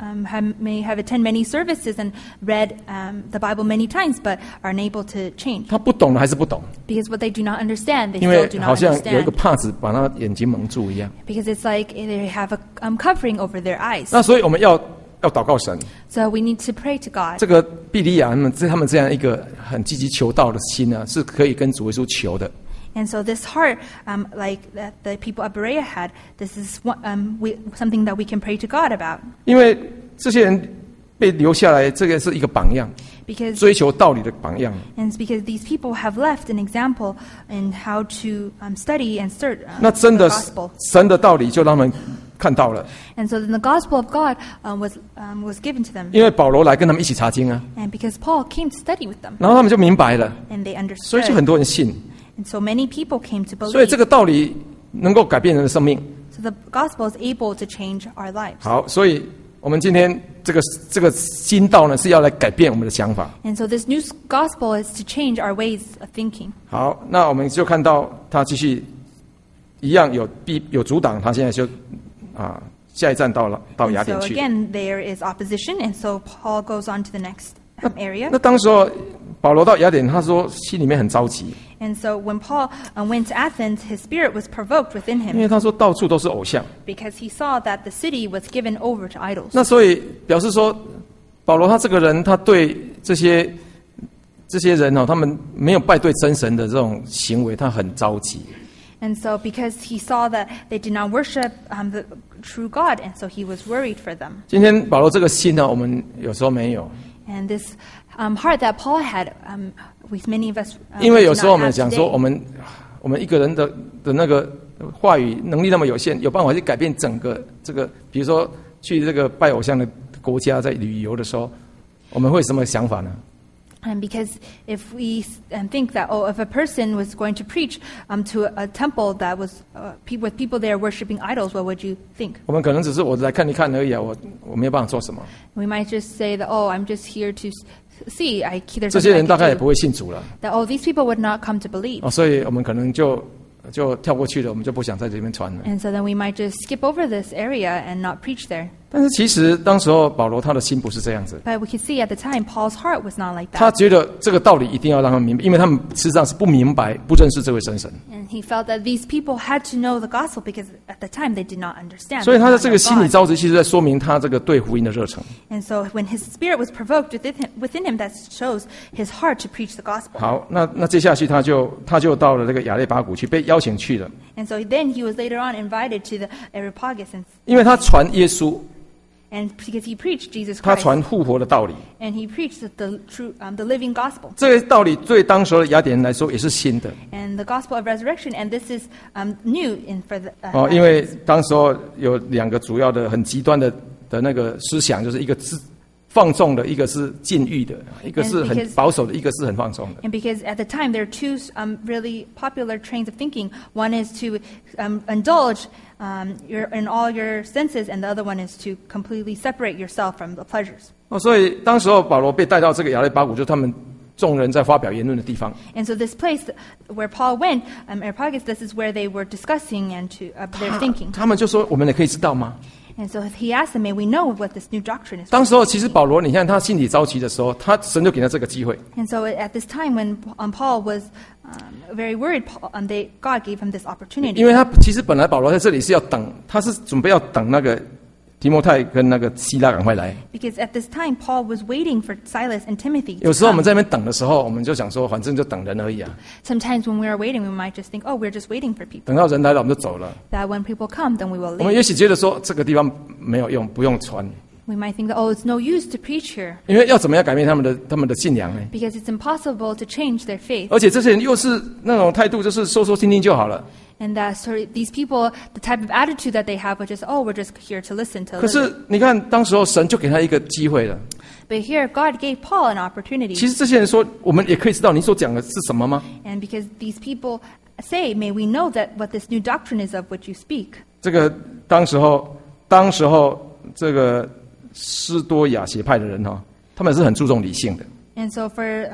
may have attended many services and read the Bible many times, but are unable to change. 他不懂的还是不懂， Because what they do not understand, they 因 still 为 do 好 not 像有一个 understand. 帕子把他眼睛蒙住一样。 Because it's like they have a covering over their eyes. 那所以我们要祷告神， So we need to pray to God. 这个庇利亚他们这样一个很积极求道的心呢，是可以跟主耶稣求的。 And so this heart, like that the people of Berea had, this is something that we can pray to God about. 因为这些人被留下来，这个是一个榜样， Because 追求道理的榜样。 and it's because these people have left an example in how to study and search 那真 the 的 gospel. 神的道理就让他们看到了， And so then the gospel of God was given to them. 因为保罗来跟他们一起查经啊， And because Paul came to study with them, 然后他们就明白了， and they 所以就很 understood. 多人信， And so many people came to 所以这 believe. 个道理能够改变人的生命。 So the gospel is able to change our lives. 好，所以我们今天这个新道呢，是要来改变我们的想法。 And so this new gospel is to change our ways of thinking. 好，那我们就看到他继续一样有阻挡，他现在就下一站到雅 And 典 so 去。 again, there is opposition, and so Paul goes on to the next area. 那当时候保罗到雅典，他说心里面很着急， And so when Paul went to Athens, his spirit was provoked within 因 him 为他说到处都是偶像。 because he saw that the city was given over to idols. 那所以表示说，保罗他这个人，他对这些人他们没有拜对真神的这种行为，他很着急。 And so because he saw that they did not worship the true God, and so he was worried for them. 今天保罗这个心呢，我们有时候没有， And this heart that Paul had, with many of us, 因为有 do 时候我 not 们 have 想说， today. 我们一个人的那个话语能力那么有限，有办法去改变整个这个，比如说去这个拜偶像的国家，在旅游的时候，我们会什么想法呢？ And because if we think that, if a person was going to preach to a temple that was with people there worshiping idols, what would you think? 我们可能只是我来看一看而已啊，我没有办法做什么。 We might just say that, I'm just here to see. There's 这些 something I 人大概也 can 不 do. 会信主了 That, these people would not come to believe. 所以我们可能就跳过去了，我们就不想在这边传了。 And so then we might just skip over this area and not preach there. 但是其实当时候保罗他的心不是这样子， But we could see at the time, Paul's heart was not like 他 that. 觉得这个道理一定要让他们明白，因为他们实际上是不明白、不认识这位真神， And he felt that these people had to know the gospel because at the time they did not understand. 所以 They 他 did 的 not 这个 know 心理 God. 着急，其实在说明他这个对福音的热忱。 And so when his spirit was provoked within him, that shows his heart to preach the gospel. 好，那接下去他就到了这个亚列巴谷去，被邀请去了， And so then he was later on invited to the Areopagus, 因为他传耶稣， and because he preached Jesus 他 Christ, 传复活的道理。 and he preached the true, the living gospel, 这个道理对当时的雅典人来说也是新的 and the gospel of resurrection. And this is new for the 因为当时候有两个主要的很极端的那个思想，就是一个放纵的，一个是禁欲的，一个是很 because- 保守的，一个是很放纵的。 And because at the time there are two really popular trains of thinking. One is to indulge in all your senses, and the other one is to completely separate yourself from the pleasures. 所以当时候保罗被带到这个亚雷巴谷，就是他们众人在发表言论的地方。 And so this place where Paul went, Areopagus, this is where they were discussing and their thinking. 他们就说：“我们也可以知道吗？” And so he asked them, may we know what this new doctrine is? 当时候其实保罗，你看他心里着急的时候，神就给他这个机会。 And so at this time when Paul was very worried, God gave him this opportunity. 因为他其实本来保罗在这里是要等，他是准备要等那个提摩太跟那个希拉赶快来。 Because at this time, Paul was waiting for Silas and Timothy 有 to 时候我们 come. 在那边等的时候，我们就想说，反正就等人而已啊。 Sometimes when we are waiting, we might just think, oh, we're just waiting for people. 等到人来了，我们就走了。 That when people come, then we will 我们 leave. 也许觉得说这个地方没有用，不用传， We might think that, oh, it's no use to preach here. 因为要怎么样改变他们的信仰呢？ Because it's impossible to change their faith. 而且这些人又是那种态度，就是说说听听就好了。 And so these people, the type of attitude that they have, which is, oh, we're just here to listen to 可是 listen. 你看，当时候神就给他一个机会了。 But here, God gave Paul an opportunity. 其实这些人说，我们也可以知道你所讲的是什么吗？ And because these people say, may we know that what this new doctrine is of which you speak. 这个当时候这个斯多亚学派的人哈，他们是很注重理性的。 And so for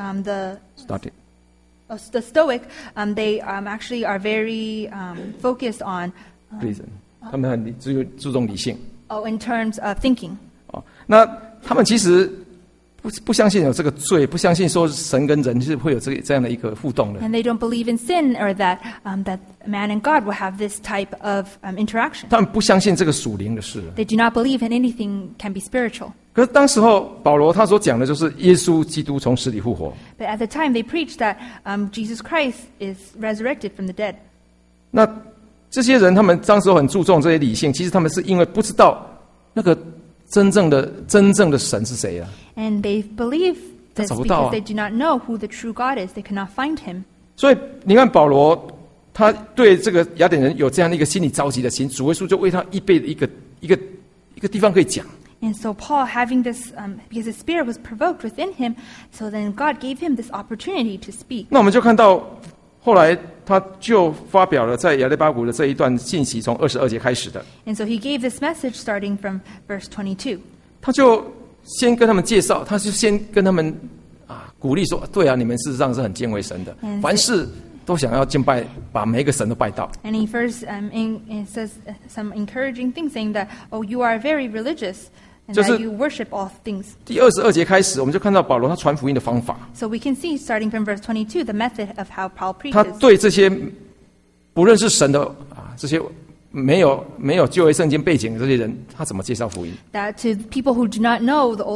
Started the Stoic, they actually are very focused on reason，他们很注重理性。 in terms of thinking. 那他们其实不相信有这个罪，不相信说神跟人是会有这样的一个互动的。 And they don't believe in sin or that man and God will have this type of interaction. 他们不相信这个属灵的事。 They do not believe in anything can be spiritual. 可是当时候保罗他所讲的就是耶稣基督从死里复活。 But at the time, they preached that Jesus Christ is resurrected from the dead. 那这些人他们当时候很注重这些理性，其实他们是因为不知道那个真正的神是谁啊。 And they believe this 找不到啊。 because they do not know who the true God is. They cannot find him. 所以你看保罗，他对这个雅典人有这样的一个心理着急的心，主耶稣就为他预备了一个地方可以讲。 And so Paul, having this, because his spirit was provoked within him, so then God gave him this opportunity to speak. 那我们就看到后来他就发表了在亚雷巴谷的这一段信息，从22节开始的。 And so he gave this message starting from verse 22. 他就先跟他们介绍，他就先跟他们鼓励说：“对啊，你们事实上是很敬畏神的，凡事都想要敬拜，把每一个神都拜到。” And he first it says some encouraging things, saying that, oh, you are very religious, and 就是 that you worship all things. 第22节开始，我们就看到保罗他传福音的方法。 So we can see, starting from verse 22, the method of how Paul 他 preaches. 对这些不认识神的这些没有旧约圣经背景的这些人，他怎么介绍福音？ That to people who do not know the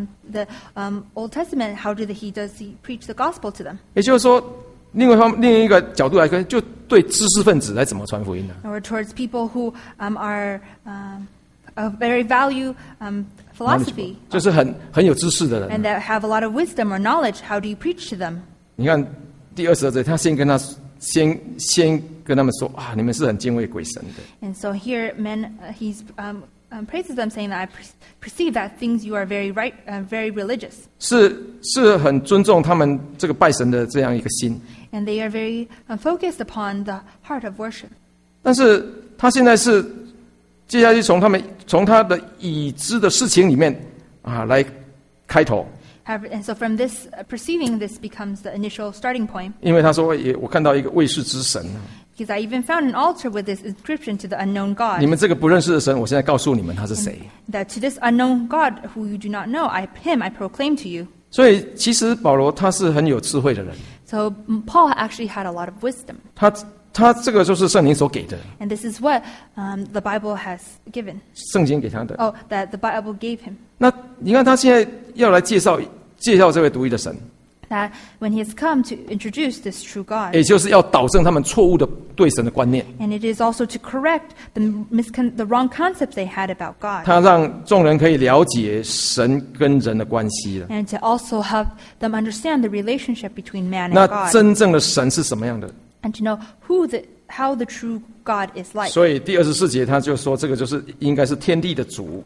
Old Testament, how does he preach the gospel to them? 也就是说，另一个角度来看，就对知识分子来怎么传福音呢？ Or towards people who are of very value philosophy 就是很有知识的人。 and that have a lot of wisdom or knowledge. How do you preach to them? 你看第22节，他先跟他们说你们是很敬畏鬼神的。 And so here, he praises them, saying that I perceive that things you are very very religious, 是很尊重他们这个拜神的这样一个心。 and they are very focused upon the heart of worship. 但是他现在是接下去从他的已知的事情里面来开头。 And so from this, perceiving this becomes the initial starting point. 因为他说我看到一个未识之神， Because I even found an altar with this inscription to the unknown God. 你们这个不认识的神，我现在告诉你们他是谁。 That to this unknown God who you do not know, him I proclaim to you. 所以其实保罗他是很有智慧的人， So Paul actually had a lot of wisdom. 他这个就是圣灵所给的， And this is what the Bible has given. 圣经给他的。 Oh, that the Bible gave him. 那你看他现在要来介绍这位独一的神， That when he has come to introduce this true God, 也就是要导正他们错误的对神的观念。 and it is also to correct the wrong concepts they had about God, 他让众人可以了解神跟人的关系了。 and to also help them understand the relationship between man and 那 God, 真正的神是什么样的？ and to know how the true God is like. 所以第24节他就说，这个就是应该是天地的主。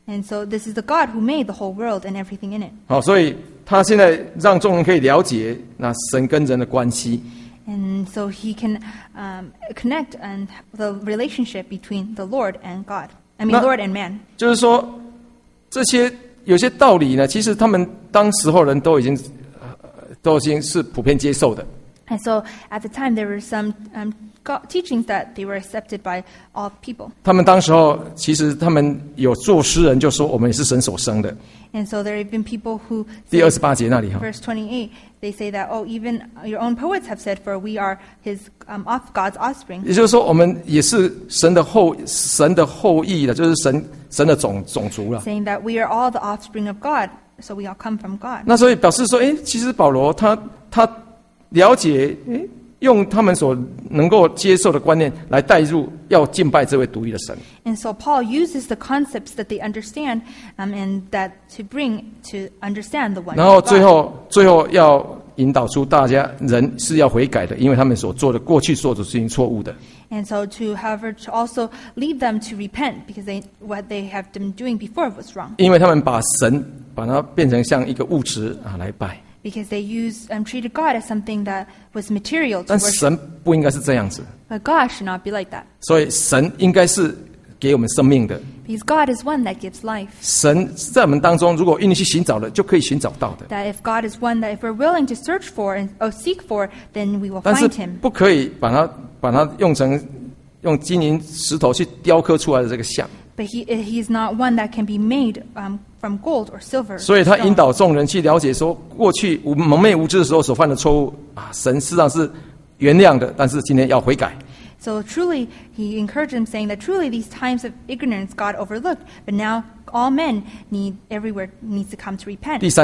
And so this is the God who made the whole world and everything in it. 好，所以他现在让众人可以了解那神跟人的关系。 And so he can connect and the relationship between the Lord and God. I mean, Lord and man. 就是说，这些有些道理呢，其实他们当时候人都已经是普遍接受的。 And so at the time there were some teachings that they were accepted by all people. 他们当时候其实他们有作诗人就说，我们也是神所生的。 And so there have been people who 第28节那里哈。 Verse 28, they say that, oh, even your own poets have said, for we are his God's offspring. 也就是说，我们也是神的后裔的，就是神的种族了。 Saying that we are all the offspring of God, so we all come from God. 那所以表示说，其实保罗他了解，用他们所能够接受的观念来带入，要敬拜这位独一的神。 And so Paul uses the concepts that they understand, and that to bring to understand the one. 然后最后要引导出大家人是要悔改的，因为他们所做的过去所做的事情错误的。 And so however, to also lead them to repent because what they have been doing before was wrong. 因为他们把它变成像一个物质来拜。 Because they treated God as something that was material to 但 worship. 神不应该是这样子。 But God should not be like that. 所以神应该是给我们生命的。 Because God is one that gives life. 神在我们当中，如果愿意去寻找的，就可以寻找到的。 That if God is one that if we're willing to search for and seek for, then we will 但是 find Him. 不可以把它用金银石头去雕刻出来的这个像。 But he is not one that can be made from gold or silver. 所以他 stone. 引导众人去了解说，过去蒙昧无知的时候所犯的错误神事实上是原谅的，但是今天要悔改。 So truly, he encouraged them, saying that truly these times of ignorance God overlooked, but now all men everywhere needs to come to repent. 第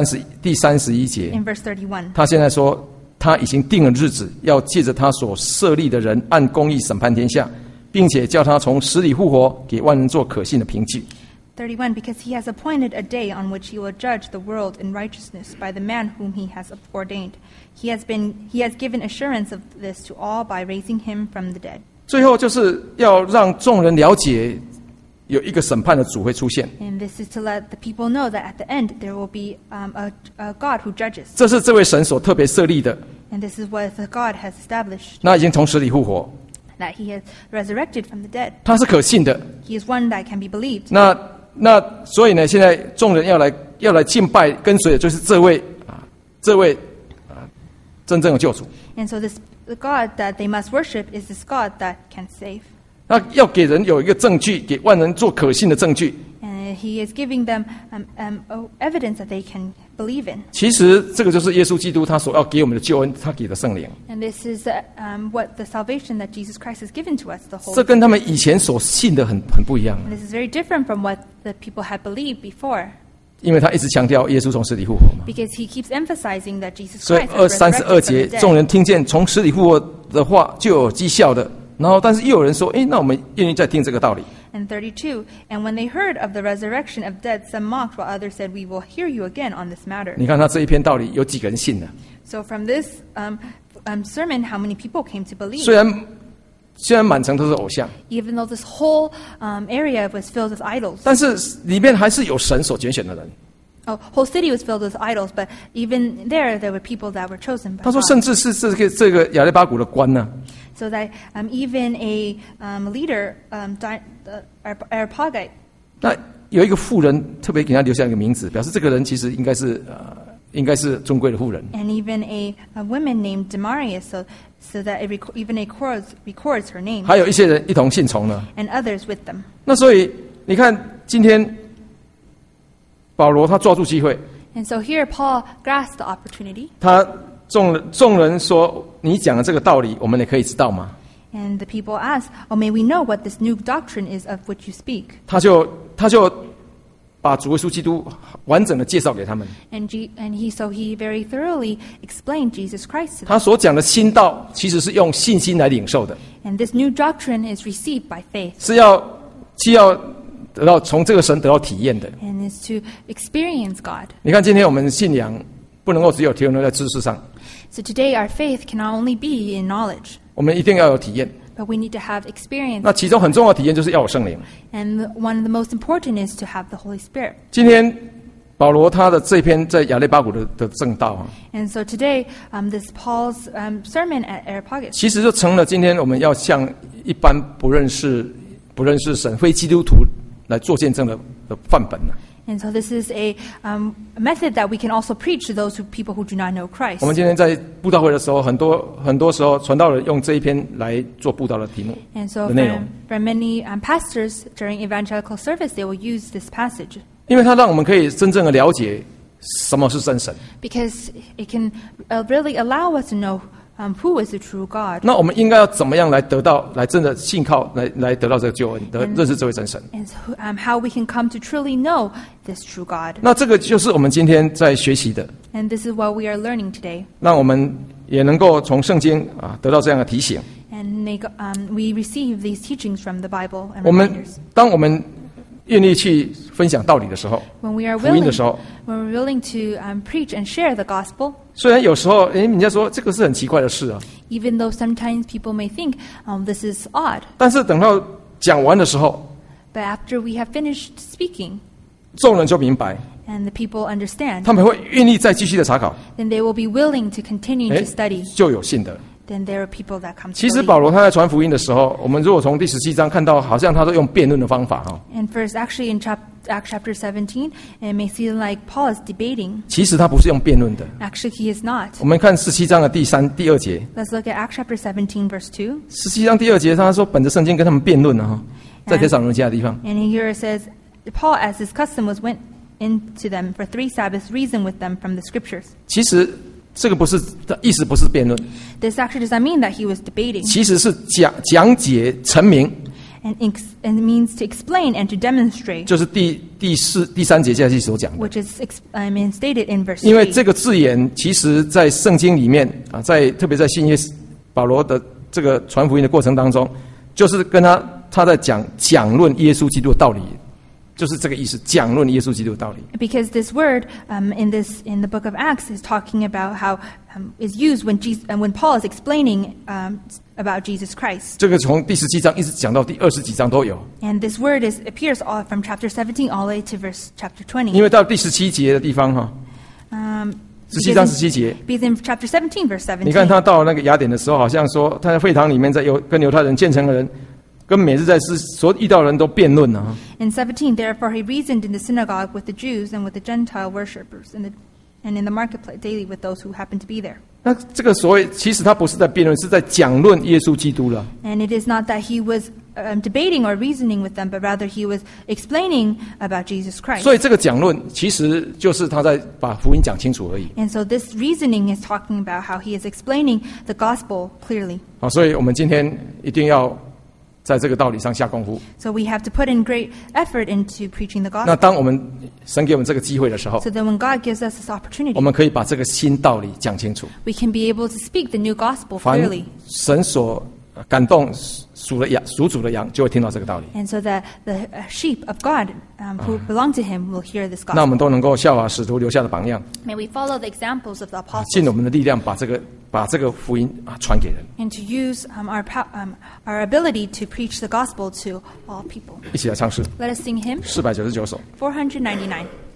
31节， In verse 31. 他现在说，他已经定了日子，要借着他所设立的人，按公义审判天下，并且叫他从死里复活，给万人做可信的凭据。 31, because he has appointed a day on which he will judge the world in righteousness by the man whom he has ordained. He has given assurance of this to all by raising him from the dead. 最后就是要让众人了解，有一个审判的主会出现。 And this is to let the people know that at the end there will be a God who judges. 这是这位神所特别设立的， And this is what the God has established, 那已经从死里复活， that he has resurrected from the dead. 他是可信的。 He is one that can be believed. 那所以呢，现在众人要来敬拜跟随的就是这位真正的救主。 And so the God that they must worship is this God that can save. 那要给人有一个证据，给万人做可信的证据。 And he is giving them evidence that they can believe in. 其实这个就是耶稣基督他所要给我们的救恩，他给的圣灵。 And this is what the salvation that Jesus Christ has given to us, the Holy 这跟他们以前所信的很不一样， And this is very different from what the people had believed before. 因为他一直强调耶稣从死里复活嘛。 Because he keeps emphasizing that Jesus 所以 Christ has 32 resurrected from 节， the 众 dead. 人听见从死里复活的话就有绩效的。然后，但是又有人说：“那我们愿意再听这个道理。” And 32, and when they heard of the resurrection of dead, some mocked, while others said, "We will hear you again on this matter." 你看他这一篇道理，有几个人信呢？ So from this sermon, how many people came to believe? 虽然满城都是偶像， Even though this whole area was filled with idols. 但是里面还是有神所拣选的人。 Whole city was filled with idols, but even there were people that were chosen by 他说， God. 甚至是这个亚利巴谷的官呢， So that even a leader, Areopagite, 那有一个妇人特别给他留下一个名字，表示这个人其实应该是尊贵的妇人。 and even a woman named Demarius, so that even a records her name, 还有一些人一同信从呢。 and others with them. 那所以你看，今天保罗他抓住机会， And so here Paul grasped the opportunity, 他众人说：“你讲的这个道理，我们也可以知道吗？” and the people asked, "Oh, may we know what this new doctrine is of which you speak?" 他就把主耶稣基督完整的介绍给他们。 And he very thoroughly explained Jesus Christ to them. 他所讲的新道，其实是用信心来领受的， And this new doctrine is received by faith, 是要得到从这个神得到体验的。 and is to experience God. 你看，今天我们信仰不能够只有停留在知识上， So today our faith cannot only be in knowledge, 我们一定要有体验。 but we need to have experience. 那其中很重要的体验就是要有圣灵。 And one of the most important is to have the Holy Spirit. 今天保罗他的这篇在亚雷巴谷的正道啊， And so today, this Paul's sermon at Areopagus 其实就成了今天我们要向一般不认识神非基督徒来做见证的范本了。 And so this is a method that we can also preach to those people who do not know Christ. 我们今天在布道会的时候，很多时候传道人用这一篇来做布道的题目 And so 的内容， for many pastors during evangelical service, they will use this passage 因为它让我们可以真正的了解什么是真神。 because it can really allow us to know who is the true God. 那我们应该要怎么样来得到，来真的信靠，来得到这个救恩，认识这位真神？ And so, how we can come to truly know this true God. 那这个就是我们今天在学习的， And this is what we are learning today. 让我们也能够从圣经得到这样的提醒。 And we receive these teachings from the Bible and 我们 reminders. 当我们愿意去分享道理的时候， When we are 福音的时候， when we're willing to preach and share the gospel, 虽然有时候人家说这个是很奇怪的事啊， even though sometimes people may think this is odd, 但是等到讲完的时候， but after we have finished speaking 众人就明白， and the people understand, 他们会愿意再继续的查考， then they will be willing to continue to study. 就有信的。 Then there are people that come to 其实 believe. 保罗他在传福音的时候，我们如果从第17章看到，好像他都用辩论的方法哈， And first, actually, in Acts chapter 17, it may seem like Paul is debating. 其实他不是用辩论的。 Actually, he is not. 我们看17章的第2节， Let's look at Acts chapter 17, verse 2. 17章第2节，他说本着圣经跟他们辩论哈，在帖撒罗尼迦的地方。 And here it says, Paul, as his custom was, went into them for 3 Sabbaths, reasoned with them from the scriptures. 其实这个不是意思，不是辩论， This actually does not mean that he was debating. 其实是讲解陈明， And it means to explain and to demonstrate, 就是第3节下去所讲的。 which is stated in verse 因为 3. 这个字眼，其实在圣经里面啊，特别在新约保罗的这个传福音的过程当中，就是跟他在讲论耶稣基督的道理，就是这个意思，讲论耶稣基督的道理。 Because this word in the book of Acts is talking about how is used when Paul is explaining about Jesus Christ. 这个从第17章一直讲到第20几章都有， And this word appears all from chapter 17 all the way to chapter 20. 因为到第17节的地方哈，17章17节， Because in chapter 17, verse 17, 你看他到那个雅典的时候，好像说他在会堂里面跟犹太人建成的人，跟每日在世所遇到的人都辩论啊。 in 17, therefore he reasoned in the synagogue with the Jews and with the Gentile worshippers, and in the marketplace daily with those who happened to be there. 那这个所谓其实他不是在辩论，是在讲论耶稣基督了。 And it is not that he was debating or reasoning with them, but rather he was explaining about Jesus Christ. 所以这个讲论其实就是他在把福音讲清楚而已。 And so this reasoning is talking about how he is explaining the gospel clearly. 好，所以我们今天一定要在这个道理上下功夫。 So we have to put in great effort into preaching the 那 gospel. 当我们神给我们这个机会的时候， So that when God gives us this opportunity, 我们可以把这个新道理讲清楚。 we can be able to speak the new gospel 凡 clearly. 神所感动属主的羊，就会听到这个道理。 And so that the sheep of God who belong to him will hear this 那我 gospel. 们都能够效法使徒留下的榜样， May we follow the examples of the 尽 apostles 我们的力量把这个福音传给人。 and to use our ability to preach the gospel to all people. 一起来唱诗 Let us sing hymn 499首。 499.